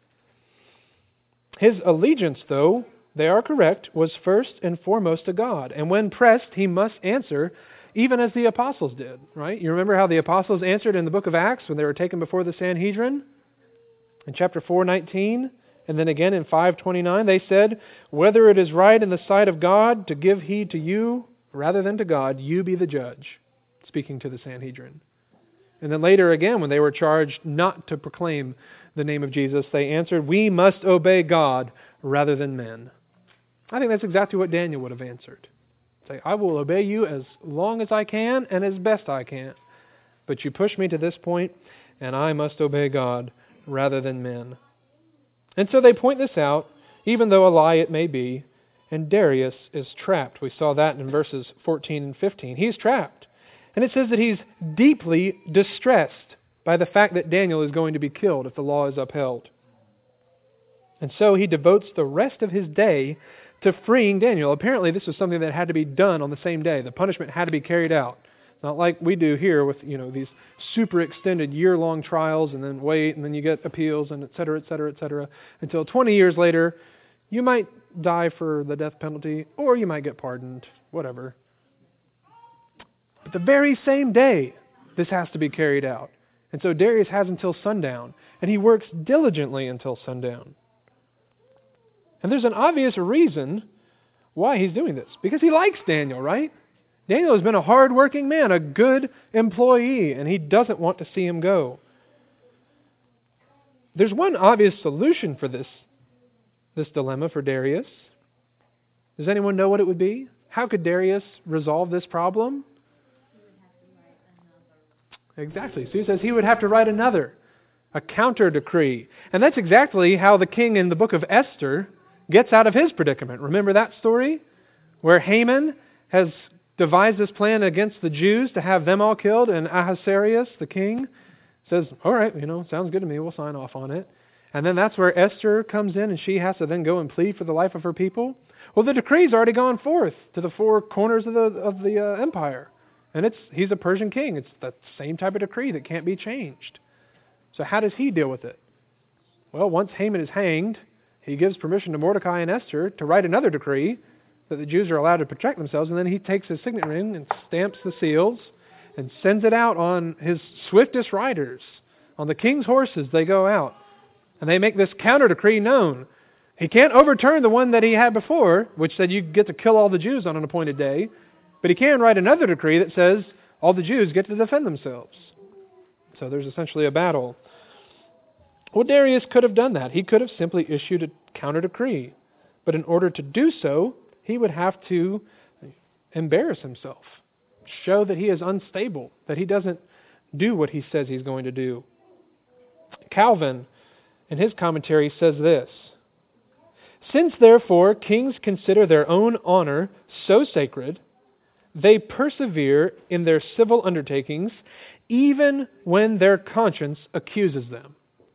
His allegiance, though, they are correct, was first and foremost to God. And when pressed, he must answer, even as the apostles did, right? You remember how the apostles answered in the book of Acts when they were taken before the Sanhedrin? In chapter four nineteen, and then again in five twenty-nine, they said, whether it is right in the sight of God to give heed to you rather than to God, you be the judge, speaking to the Sanhedrin. And then later again, when they were charged not to proclaim the name of Jesus, they answered, "We must obey God rather than men." I think that's exactly what Daniel would have answered. Say, "I will obey you as long as I can and as best I can. But you push me to this point, and I must obey God rather than men." And so they point this out, even though a lie it may be, and Darius is trapped. We saw that in verses fourteen and fifteen. He's trapped. And it says that he's deeply distressed by the fact that Daniel is going to be killed if the law is upheld. And so he devotes the rest of his day to freeing Daniel. Apparently this was something that had to be done on the same day. The punishment had to be carried out. Not like we do here with, you know, these super extended year-long trials and then wait and then you get appeals and et cetera, et cetera, et cetera. Until twenty years later, you might die for the death penalty or you might get pardoned, whatever. But the very same day, this has to be carried out. And so Darius has until sundown, and he works diligently until sundown. And there's an obvious reason why he's doing this. Because he likes Daniel, right? Daniel has been a hard-working man, a good employee, and he doesn't want to see him go. There's one obvious solution for this, this dilemma for Darius. Does anyone know what it would be? How could Darius resolve this problem? Exactly. So he says he would have to write another, a counter decree. And that's exactly how the king in the book of Esther gets out of his predicament. Remember that story? Where Haman has devised this plan against the Jews to have them all killed, and Ahasuerus, the king, says, all right, you know, sounds good to me, we'll sign off on it. And then that's where Esther comes in, and she has to then go and plead for the life of her people. Well, the decree's already gone forth to the four corners of the of the uh, empire. And it's he's a Persian king. It's the same type of decree that can't be changed. So how does he deal with it? Well, once Haman is hanged, he gives permission to Mordecai and Esther to write another decree that the Jews are allowed to protect themselves, and then he takes his signet ring and stamps the seals and sends it out on his swiftest riders. On the king's horses they go out, and they make this counter decree known. He can't overturn the one that he had before, which said you get to kill all the Jews on an appointed day, but he can write another decree that says all the Jews get to defend themselves. So there's essentially a battle. Well, Darius could have done that. He could have simply issued a counter decree. But in order to do so, he would have to embarrass himself, show that he is unstable, that he doesn't do what he says he's going to do. Calvin, in his commentary, says this: "Since, therefore, kings consider their own honor so sacred, they persevere in their civil undertakings even when their conscience accuses them."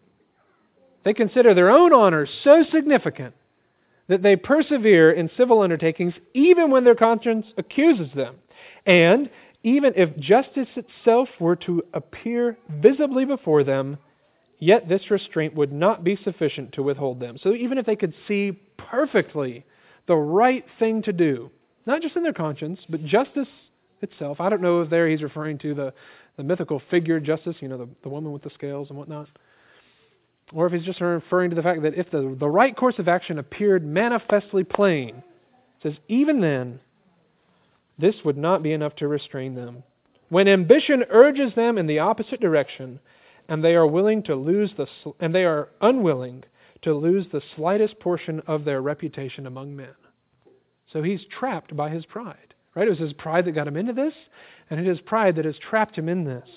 They consider their own honor so significant that they persevere in civil undertakings even when their conscience accuses them. And even if justice itself were to appear visibly before them, yet this restraint would not be sufficient to withhold them. So even if they could see perfectly the right thing to do, not just in their conscience, but justice itself. I don't know if there he's referring to the, the mythical figure justice, you know, the, the woman with the scales and whatnot. Or if he's just referring to the fact that if the, the right course of action appeared manifestly plain, it says, even then, this would not be enough to restrain them. When ambition urges them in the opposite direction, and they are willing to lose the and they are unwilling to lose the slightest portion of their reputation among men. So he's trapped by his pride. Right? It was his pride that got him into this, and it is pride that has trapped him in this.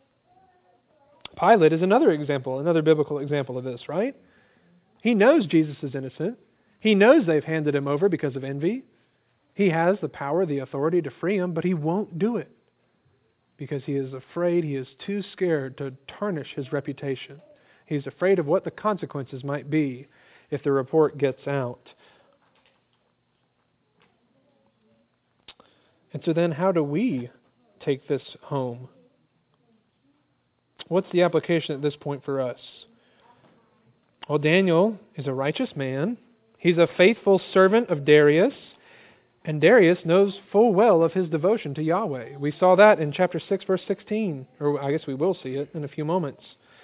Pilate is another example, another biblical example of this, right? He knows Jesus is innocent. He knows they've handed him over because of envy. He has the power, the authority to free him, but he won't do it because he is afraid, he is too scared to tarnish his reputation. He's afraid of what the consequences might be if the report gets out. And so then how do we take this home? What's the application at this point for us? Well, Daniel is a righteous man. He's a faithful servant of Darius. And Darius knows full well of his devotion to Yahweh. We saw that in chapter six, verse sixteen. Or I guess we will see it in a few moments.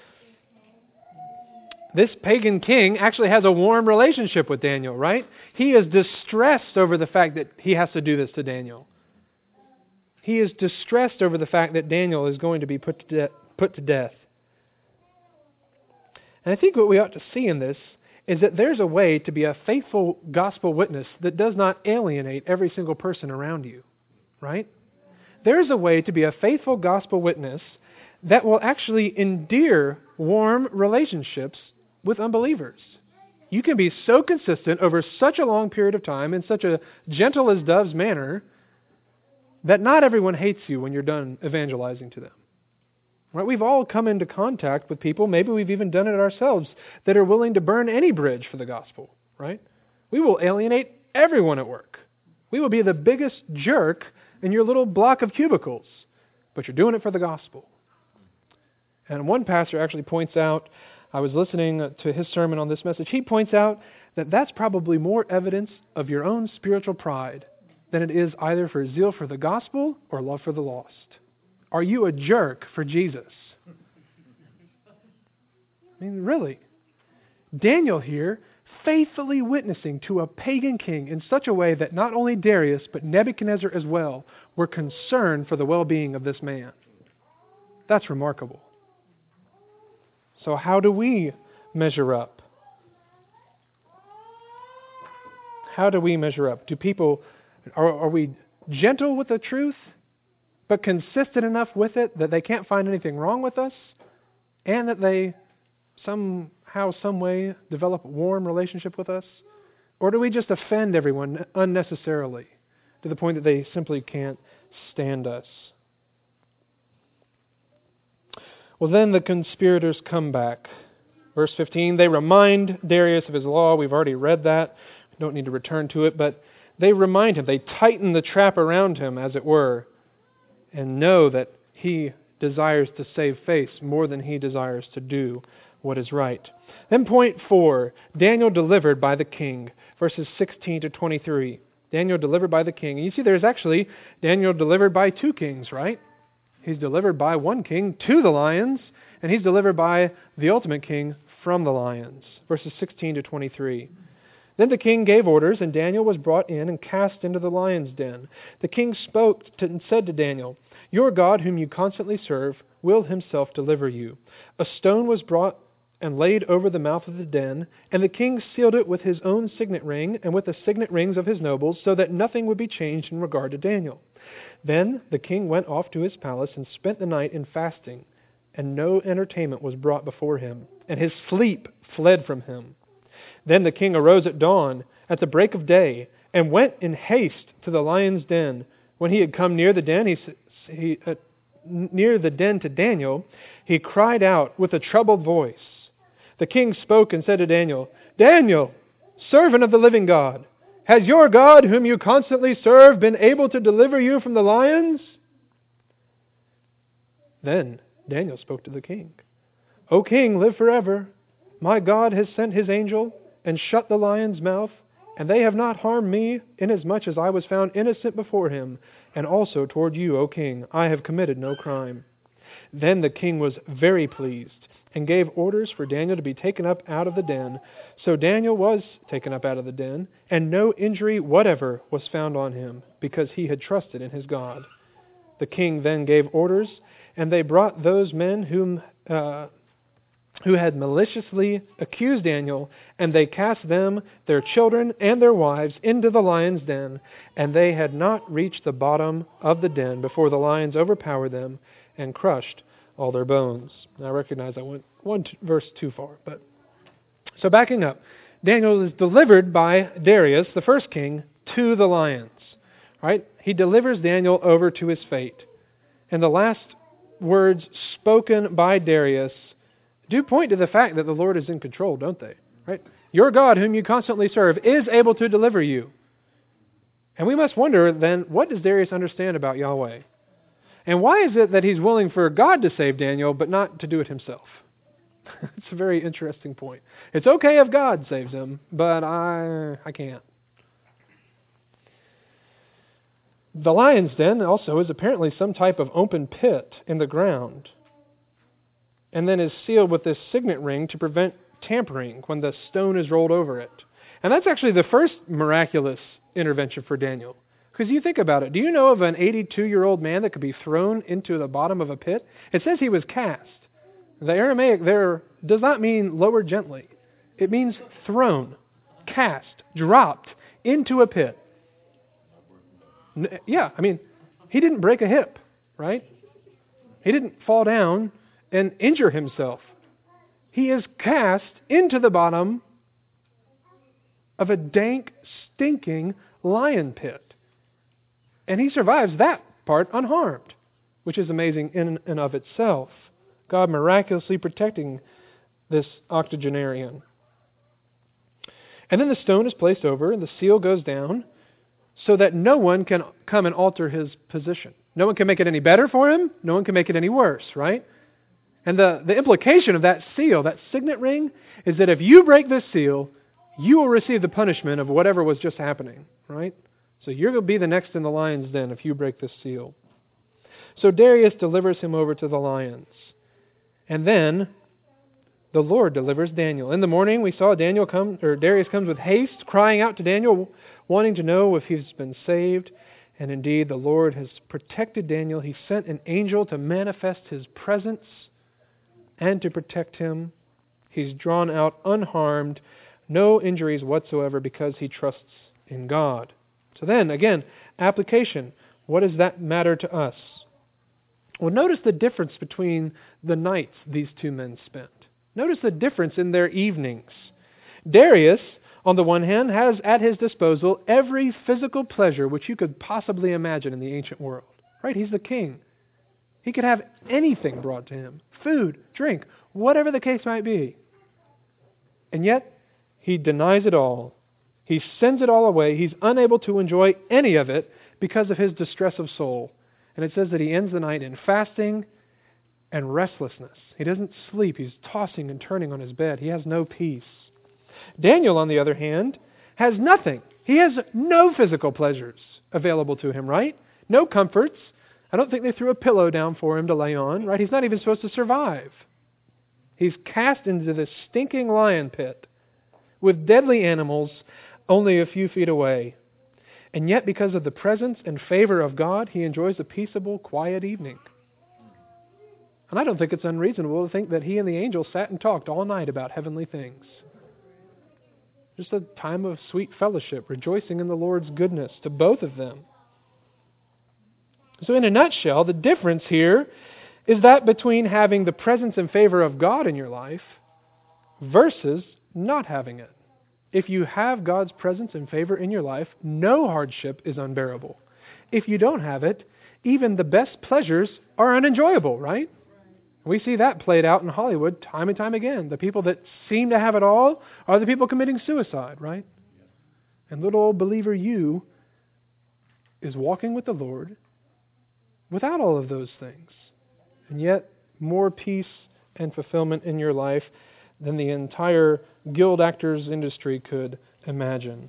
This pagan king actually has a warm relationship with Daniel, right? He is distressed over the fact that he has to do this to Daniel. He is distressed over the fact that Daniel is going to be put to, de- put to death. And I think what we ought to see in this is that there's a way to be a faithful gospel witness that does not alienate every single person around you, right? There's a way to be a faithful gospel witness that will actually endear warm relationships with unbelievers. You can be so consistent over such a long period of time in such a gentle as doves manner that not everyone hates you when you're done evangelizing to them. Right? We've all come into contact with people, maybe we've even done it ourselves, that are willing to burn any bridge for the gospel, right? We will alienate everyone at work. We will be the biggest jerk in your little block of cubicles, but you're doing it for the gospel. And one pastor actually points out, I was listening to his sermon on this message, he points out that that's probably more evidence of your own spiritual pride than it is either for zeal for the gospel or love for the lost. Are you a jerk for Jesus? I mean, really. Daniel here, faithfully witnessing to a pagan king in such a way that not only Darius, but Nebuchadnezzar as well, were concerned for the well-being of this man. That's remarkable. So how do we measure up? How do we measure up? Do people, are, are we gentle with the truth, but consistent enough with it that they can't find anything wrong with us, and that they somehow, some way develop a warm relationship with us? Or do we just offend everyone unnecessarily to the point that they simply can't stand us? Well, then the conspirators come back. Verse fifteen, they remind Darius of his law. We've already read that. We don't need to return to it, but they remind him. They tighten the trap around him, as it were, and know that he desires to save face more than he desires to do what is right. Then point four, Daniel delivered by the king, verses sixteen to twenty-three. Daniel delivered by the king. And you see there's actually Daniel delivered by two kings, right? He's delivered by one king to the lions, and he's delivered by the ultimate king from the lions, verses sixteen to twenty-three. Then the king gave orders, and Daniel was brought in and cast into the lion's den. The king spoke to, and said to Daniel, "Your God, whom you constantly serve, will himself deliver you." A stone was brought and laid over the mouth of the den, and the king sealed it with his own signet ring and with the signet rings of his nobles, so that nothing would be changed in regard to Daniel. Then the king went off to his palace and spent the night in fasting, and no entertainment was brought before him, and his sleep fled from him. Then the king arose at dawn, at the break of day, and went in haste to the lion's den. When he had come near the den, he, he uh, near the den to Daniel, he cried out with a troubled voice. The king spoke and said to Daniel, "Daniel, servant of the living God, has your God, whom you constantly serve, been able to deliver you from the lions?" Then Daniel spoke to the king. "O king, live forever. My God has sent his angel and shut the lion's mouth, and they have not harmed me, inasmuch as I was found innocent before him, and also toward you, O king, I have committed no crime." Then the king was very pleased, and gave orders for Daniel to be taken up out of the den. So Daniel was taken up out of the den, and no injury whatever was found on him, because he had trusted in his God. The king then gave orders, and they brought those men whom uh, who had maliciously accused Daniel, and they cast them, their children, and their wives into the lion's den, and they had not reached the bottom of the den before the lions overpowered them and crushed all their bones. Now, I recognize I went one t- verse too far, but so backing up, Daniel is delivered by Darius, the first king, to the lions. Right? He delivers Daniel over to his fate. And the last words spoken by Darius do point to the fact that the Lord is in control, don't they? Right? Your God, whom you constantly serve, is able to deliver you. And we must wonder then, what does Darius understand about Yahweh? And why is it that he's willing for God to save Daniel, but not to do it himself? It's a very interesting point. It's okay if God saves him, but I I can't. The lion's den also is apparently some type of open pit in the ground, and then is sealed with this signet ring to prevent tampering when the stone is rolled over it. And that's actually the first miraculous intervention for Daniel. Because you think about it, do you know of an eighty-two-year-old man that could be thrown into the bottom of a pit? It says he was cast. The Aramaic there does not mean lowered gently. It means thrown, cast, dropped into a pit. Yeah, I mean, he didn't break a hip, right? He didn't fall down and injure himself. He is cast into the bottom of a dank, stinking lion pit. And he survives that part unharmed, which is amazing in and of itself. God miraculously protecting this octogenarian. And then the stone is placed over and the seal goes down so that no one can come and alter his position. No one can make it any better for him. No one can make it any worse, right? And the, the implication of that seal, that signet ring, is that if you break this seal, you will receive the punishment of whatever was just happening, right? So you're going to be the next in the lion's den if you break this seal. So Darius delivers him over to the lions. And then the Lord delivers Daniel. In the morning we saw Daniel come, or Darius comes with haste, crying out to Daniel, wanting to know if he's been saved. And indeed the Lord has protected Daniel. He sent an angel to manifest his presence and to protect him. He's drawn out unharmed, no injuries whatsoever, because he trusts in God. So then, again, application. What does that matter to us? Well, notice the difference between the nights these two men spent. Notice the difference in their evenings. Darius, on the one hand, has at his disposal every physical pleasure which you could possibly imagine in the ancient world. Right? He's the king. He could have anything brought to him. Food, drink, whatever the case might be. And yet, he denies it all. He sends it all away. He's unable to enjoy any of it because of his distress of soul. And it says that he ends the night in fasting and restlessness. He doesn't sleep. He's tossing and turning on his bed. He has no peace. Daniel, on the other hand, has nothing. He has no physical pleasures available to him, right? No comforts. I don't think they threw a pillow down for him to lay on, right? He's not even supposed to survive. He's cast into this stinking lion pit with deadly animals only a few feet away. And yet, because of the presence and favor of God, he enjoys a peaceable, quiet evening. And I don't think it's unreasonable to think that he and the angel sat and talked all night about heavenly things. Just a time of sweet fellowship, rejoicing in the Lord's goodness to both of them. So in a nutshell, the difference here is that between having the presence and favor of God in your life versus not having it. If you have God's presence and favor in your life, no hardship is unbearable. If you don't have it, even the best pleasures are unenjoyable, right? We see that played out in Hollywood time and time again. The people that seem to have it all are the people committing suicide, right? And little old believer you is walking with the Lord without all of those things. And yet, more peace and fulfillment in your life than the entire guild actors industry could imagine.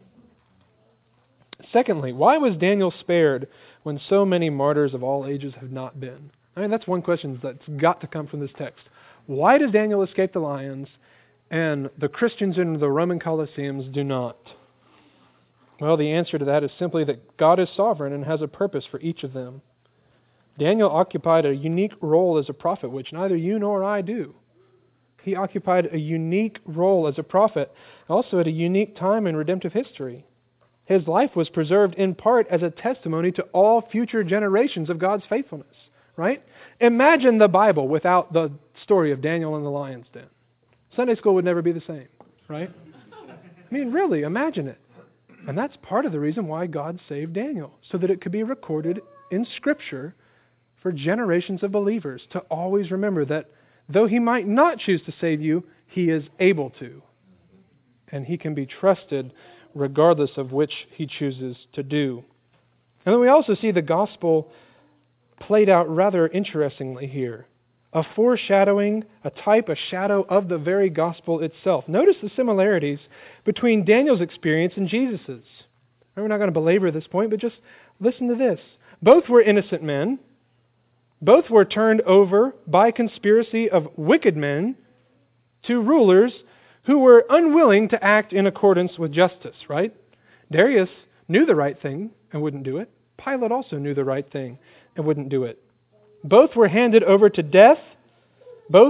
Secondly, why was Daniel spared when so many martyrs of all ages have not been? I mean, that's one question that's got to come from this text. Why does Daniel escape the lions and the Christians in the Roman Colosseums do not? Well, the answer to that is simply that God is sovereign and has a purpose for each of them. Daniel occupied a unique role as a prophet, which neither you nor I do. He occupied a unique role as a prophet, also at a unique time in redemptive history. His life was preserved in part as a testimony to all future generations of God's faithfulness, right? Imagine the Bible without the story of Daniel in the lion's den. Sunday school would never be the same, right? I mean, really, imagine it. And that's part of the reason why God saved Daniel, so that it could be recorded in Scripture for generations of believers to always remember that though He might not choose to save you, He is able to. And He can be trusted regardless of which He chooses to do. And then we also see the gospel played out rather interestingly here. A foreshadowing, a type, a shadow of the very gospel itself. Notice the similarities between Daniel's experience and Jesus's. We're not going to belabor this point, but just listen to this. Both were innocent men. Both were turned over by conspiracy of wicked men to rulers who were unwilling to act in accordance with justice, right? Darius knew the right thing and wouldn't do it. Pilate also knew the right thing and wouldn't do it. Both were handed over to death. Both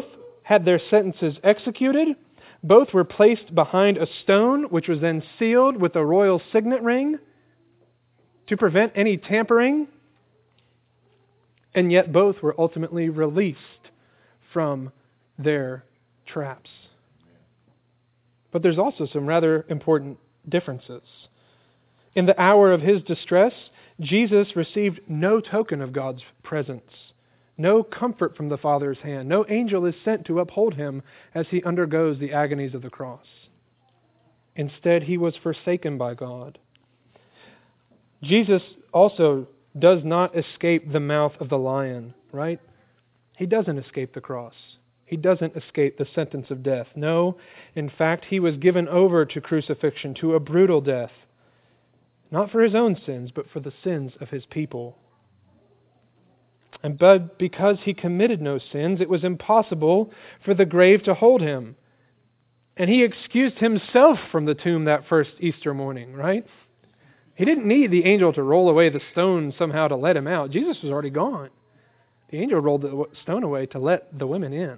had their sentences executed. Both were placed behind a stone, which was then sealed with a royal signet ring to prevent any tampering. And yet both were ultimately released from their traps. But there's also some rather important differences. In the hour of his distress, Jesus received no token of God's presence, no comfort from the Father's hand. No angel is sent to uphold him as he undergoes the agonies of the cross. Instead, he was forsaken by God. Jesus also does not escape the mouth of the lion, right? He doesn't escape the cross. He doesn't escape the sentence of death. No, in fact, he was given over to crucifixion, to a brutal death. Not for his own sins, but for the sins of his people. And but because he committed no sins, it was impossible for the grave to hold him. And he excused himself from the tomb that first Easter morning, right? He didn't need the angel to roll away the stone somehow to let him out. Jesus was already gone. The angel rolled the stone away to let the women in.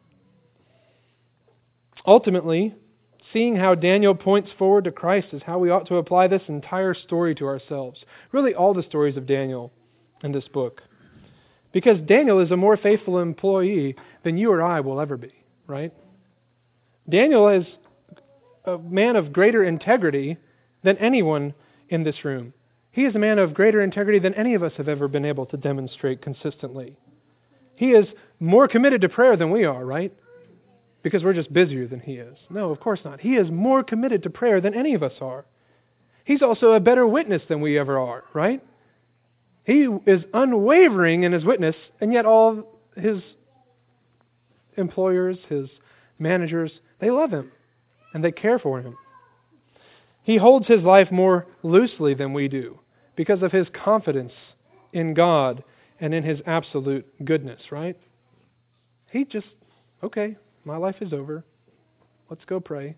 Ultimately, seeing how Daniel points forward to Christ is how we ought to apply this entire story to ourselves. Really, all the stories of Daniel in this book. Because Daniel is a more faithful employee than you or I will ever be, right? Daniel is a man of greater integrity than anyone in this room. He is a man of greater integrity than any of us have ever been able to demonstrate consistently. He is more committed to prayer than we are, right? Because we're just busier than he is. No, of course not. He is more committed to prayer than any of us are. He's also a better witness than we ever are, right? He is unwavering in his witness, and yet all his employers, his managers, they love him and they care for him. He holds his life more loosely than we do because of his confidence in God and in his absolute goodness, right? He just, okay, my life is over. Let's go pray.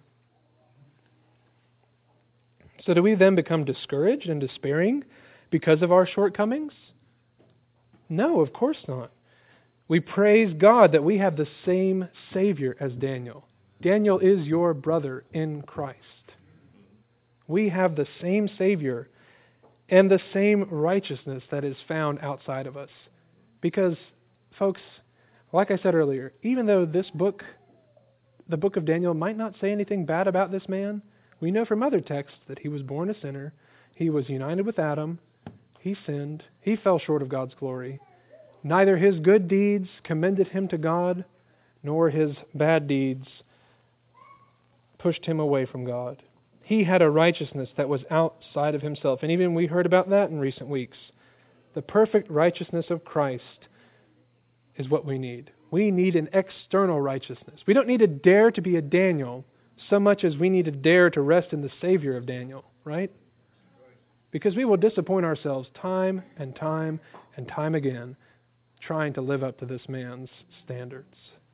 So do we then become discouraged and despairing because of our shortcomings? No, of course not. We praise God that we have the same Savior as Daniel. Daniel is your brother in Christ. We have the same Savior and the same righteousness that is found outside of us. Because, folks, like I said earlier, even though this book, the book of Daniel, might not say anything bad about this man, we know from other texts that he was born a sinner, he was united with Adam, he sinned, he fell short of God's glory. Neither his good deeds commended him to God, nor his bad deeds pushed him away from God. He had a righteousness that was outside of himself. And even we heard about that in recent weeks. The perfect righteousness of Christ is what we need. We need an external righteousness. We don't need to dare to be a Daniel so much as we need to dare to rest in the Savior of Daniel, right? Because we will disappoint ourselves time and time and time again trying to live up to this man's standards.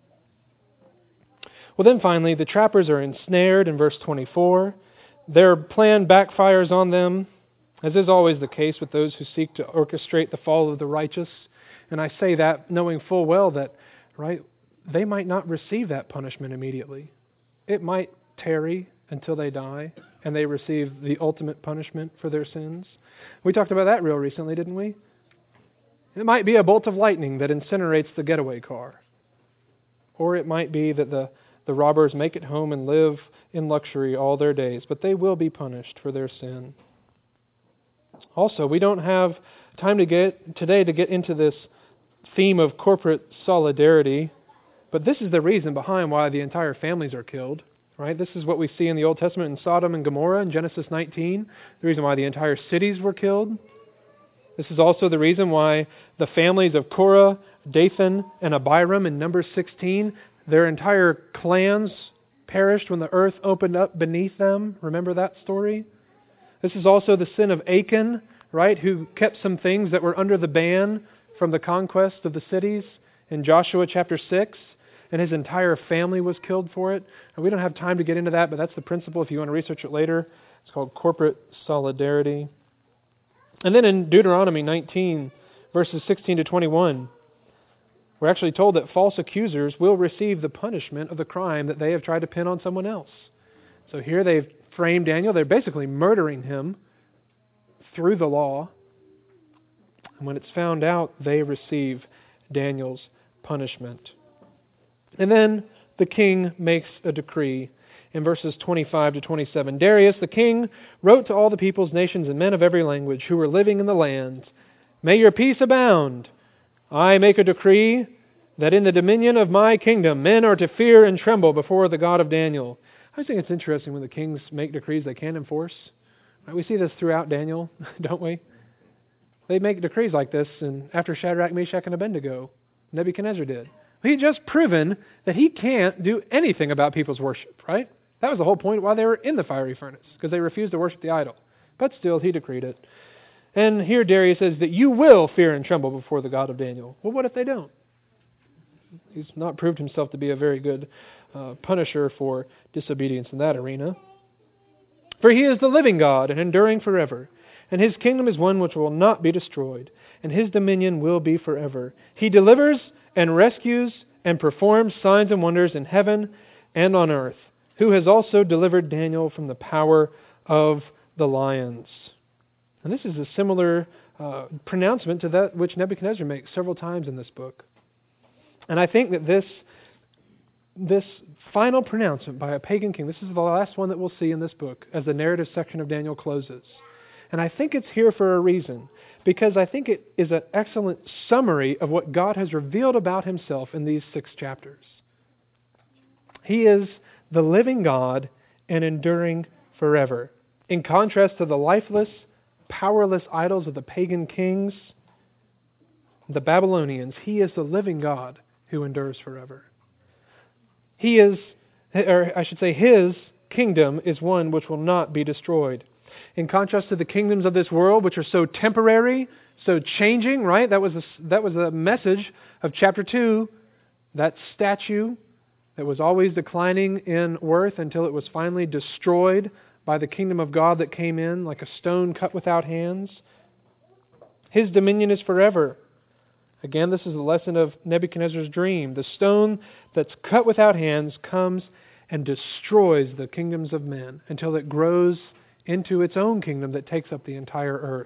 Well, then finally, the trappers are ensnared in verse twenty-four. Their plan backfires on them, as is always the case with those who seek to orchestrate the fall of the righteous. And I say that knowing full well that, right, they might not receive that punishment immediately. It might tarry until they die and they receive the ultimate punishment for their sins. We talked about that real recently, didn't we? It might be a bolt of lightning that incinerates the getaway car. Or it might be that the, the robbers make it home and live in luxury all their days, but they will be punished for their sin. Also, we don't have time to get today to get into this theme of corporate solidarity, but this is the reason behind why the entire families are killed. Right? This is what we see in the Old Testament in Sodom and Gomorrah in Genesis nineteen, the reason why the entire cities were killed. This is also the reason why the families of Korah, Dathan, and Abiram in Numbers sixteen, their entire clans perished when the earth opened up beneath them. Remember that story? This is also the sin of Achan, right, who kept some things that were under the ban from the conquest of the cities in Joshua chapter six. And his entire family was killed for it. And we don't have time to get into that, but that's the principle if you want to research it later. It's called corporate solidarity. And then in Deuteronomy nineteen, verses sixteen to twenty-one, We're actually told that false accusers will receive the punishment of the crime that they have tried to pin on someone else. So here they've framed Daniel. They're basically murdering him through the law. And when it's found out, they receive Daniel's punishment. And then the king makes a decree in verses twenty-five to twenty-seven. Darius, the king, wrote to all the peoples, nations, and men of every language who were living in the land, "May your peace abound. I make a decree that in the dominion of my kingdom men are to fear and tremble before the God of Daniel." I think it's interesting when the kings make decrees they can't enforce. Right? We see this throughout Daniel, don't we? They make decrees like this, and after Shadrach, Meshach, and Abednego, Nebuchadnezzar did. He had just proven that he can't do anything about people's worship, right? That was the whole point why they were in the fiery furnace, because they refused to worship the idol. But still, he decreed it. And here Darius says that you will fear and tremble before the God of Daniel. Well, what if they don't? He's not proved himself to be a very good uh, punisher for disobedience in that arena. For he is the living God and enduring forever, and his kingdom is one which will not be destroyed, and his dominion will be forever. He delivers and rescues and performs signs and wonders in heaven and on earth, who has also delivered Daniel from the power of the lions. And this is a similar uh, pronouncement to that which Nebuchadnezzar makes several times in this book. And I think that this, this final pronouncement by a pagan king, this is the last one that we'll see in this book as the narrative section of Daniel closes. And I think it's here for a reason, because I think it is an excellent summary of what God has revealed about himself in these six chapters. He is the living God and enduring forever. In contrast to the lifeless, powerless idols of the pagan kings, the Babylonians, he is the living God who endures forever. He is, or I should say, his kingdom is one which will not be destroyed. In contrast to the kingdoms of this world, which are so temporary, so changing, right? That was a, that was the message of chapter two. That statue that was always declining in worth until it was finally destroyed by the kingdom of God that came in like a stone cut without hands. His dominion is forever. Again, this is the lesson of Nebuchadnezzar's dream. The stone that's cut without hands comes and destroys the kingdoms of men until it grows into its own kingdom that takes up the entire earth.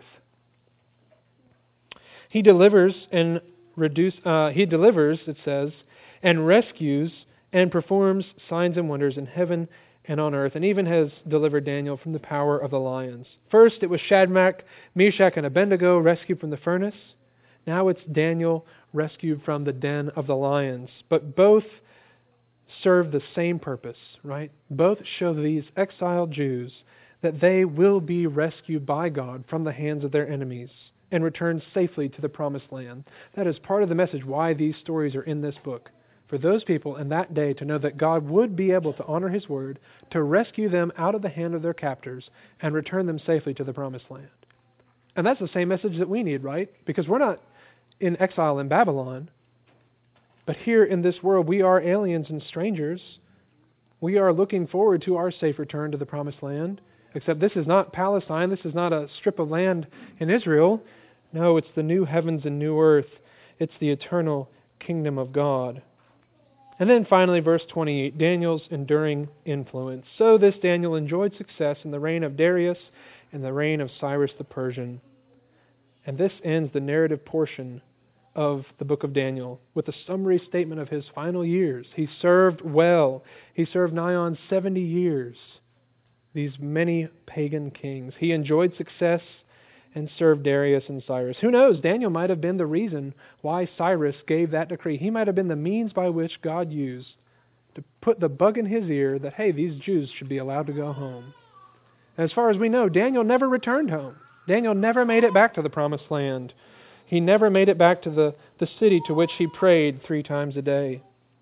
He delivers and reduce. Uh, he delivers, it says, and rescues and performs signs and wonders in heaven and on earth, and even has delivered Daniel from the power of the lions. First, it was Shadrach, Meshach, and Abednego rescued from the furnace. Now it's Daniel rescued from the den of the lions. But both serve the same purpose, right? Both show these exiled Jews that they will be rescued by God from the hands of their enemies and returned safely to the promised land. That is part of the message why these stories are in this book. For those people in that day to know that God would be able to honor his word, to rescue them out of the hand of their captors and return them safely to the promised land. And that's the same message that we need, right? Because we're not in exile in Babylon, but here in this world we are aliens and strangers. We are looking forward to our safe return to the promised land. Except this is not Palestine. This is not a strip of land in Israel. No, it's the new heavens and new earth. It's the eternal kingdom of God. And then finally, verse twenty-eight, Daniel's enduring influence. So this Daniel enjoyed success in the reign of Darius and the reign of Cyrus the Persian. And this ends the narrative portion of the book of Daniel with a summary statement of his final years. He served well. He served nigh on seventy years. These many pagan kings. He enjoyed success and served Darius and Cyrus. Who knows? Daniel might have been the reason why Cyrus gave that decree. He might have been the means by which God used to put the bug in his ear that, hey, these Jews should be allowed to go home. As far as we know, Daniel never returned home. Daniel never made it back to the promised land. He never made it back to the, the city to which he prayed three times a day.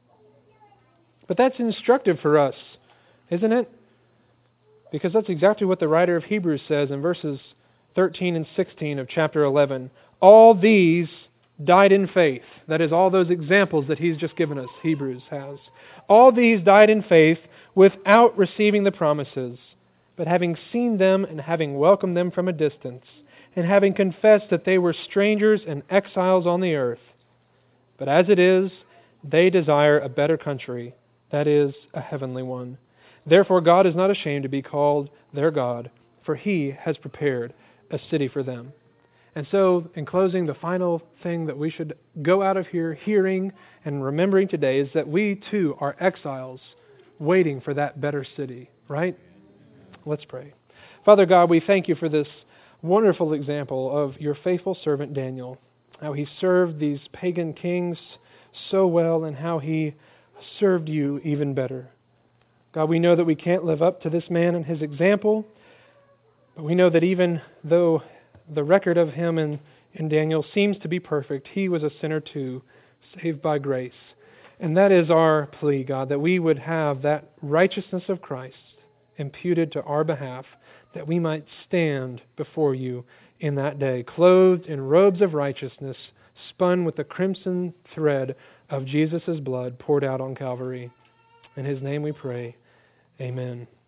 But that's instructive for us, isn't it? Because that's exactly what the writer of Hebrews says in verses thirteen and sixteen of chapter eleven. All these died in faith. That is, all those examples that he's just given us, Hebrews has. All these died in faith without receiving the promises, but having seen them and having welcomed them from a distance, and having confessed that they were strangers and exiles on the earth, But as it is, they desire a better country, that is, a heavenly one. Therefore God is not ashamed to be called their God, for He has prepared a city for them. And so, in closing, the final thing that we should go out of here hearing and remembering today is that we too are exiles waiting for that better city, right? Let's pray. Father God, we thank you for this wonderful example of your faithful servant Daniel, how he served these pagan kings so well and how he served you even better. God, we know that we can't live up to this man and his example, but we know that even though the record of him in, in Daniel seems to be perfect, he was a sinner too, saved by grace. And that is our plea, God, that we would have that righteousness of Christ imputed to our behalf, that we might stand before you in that day, clothed in robes of righteousness, spun with the crimson thread of Jesus' blood poured out on Calvary. In His name we pray. Amen.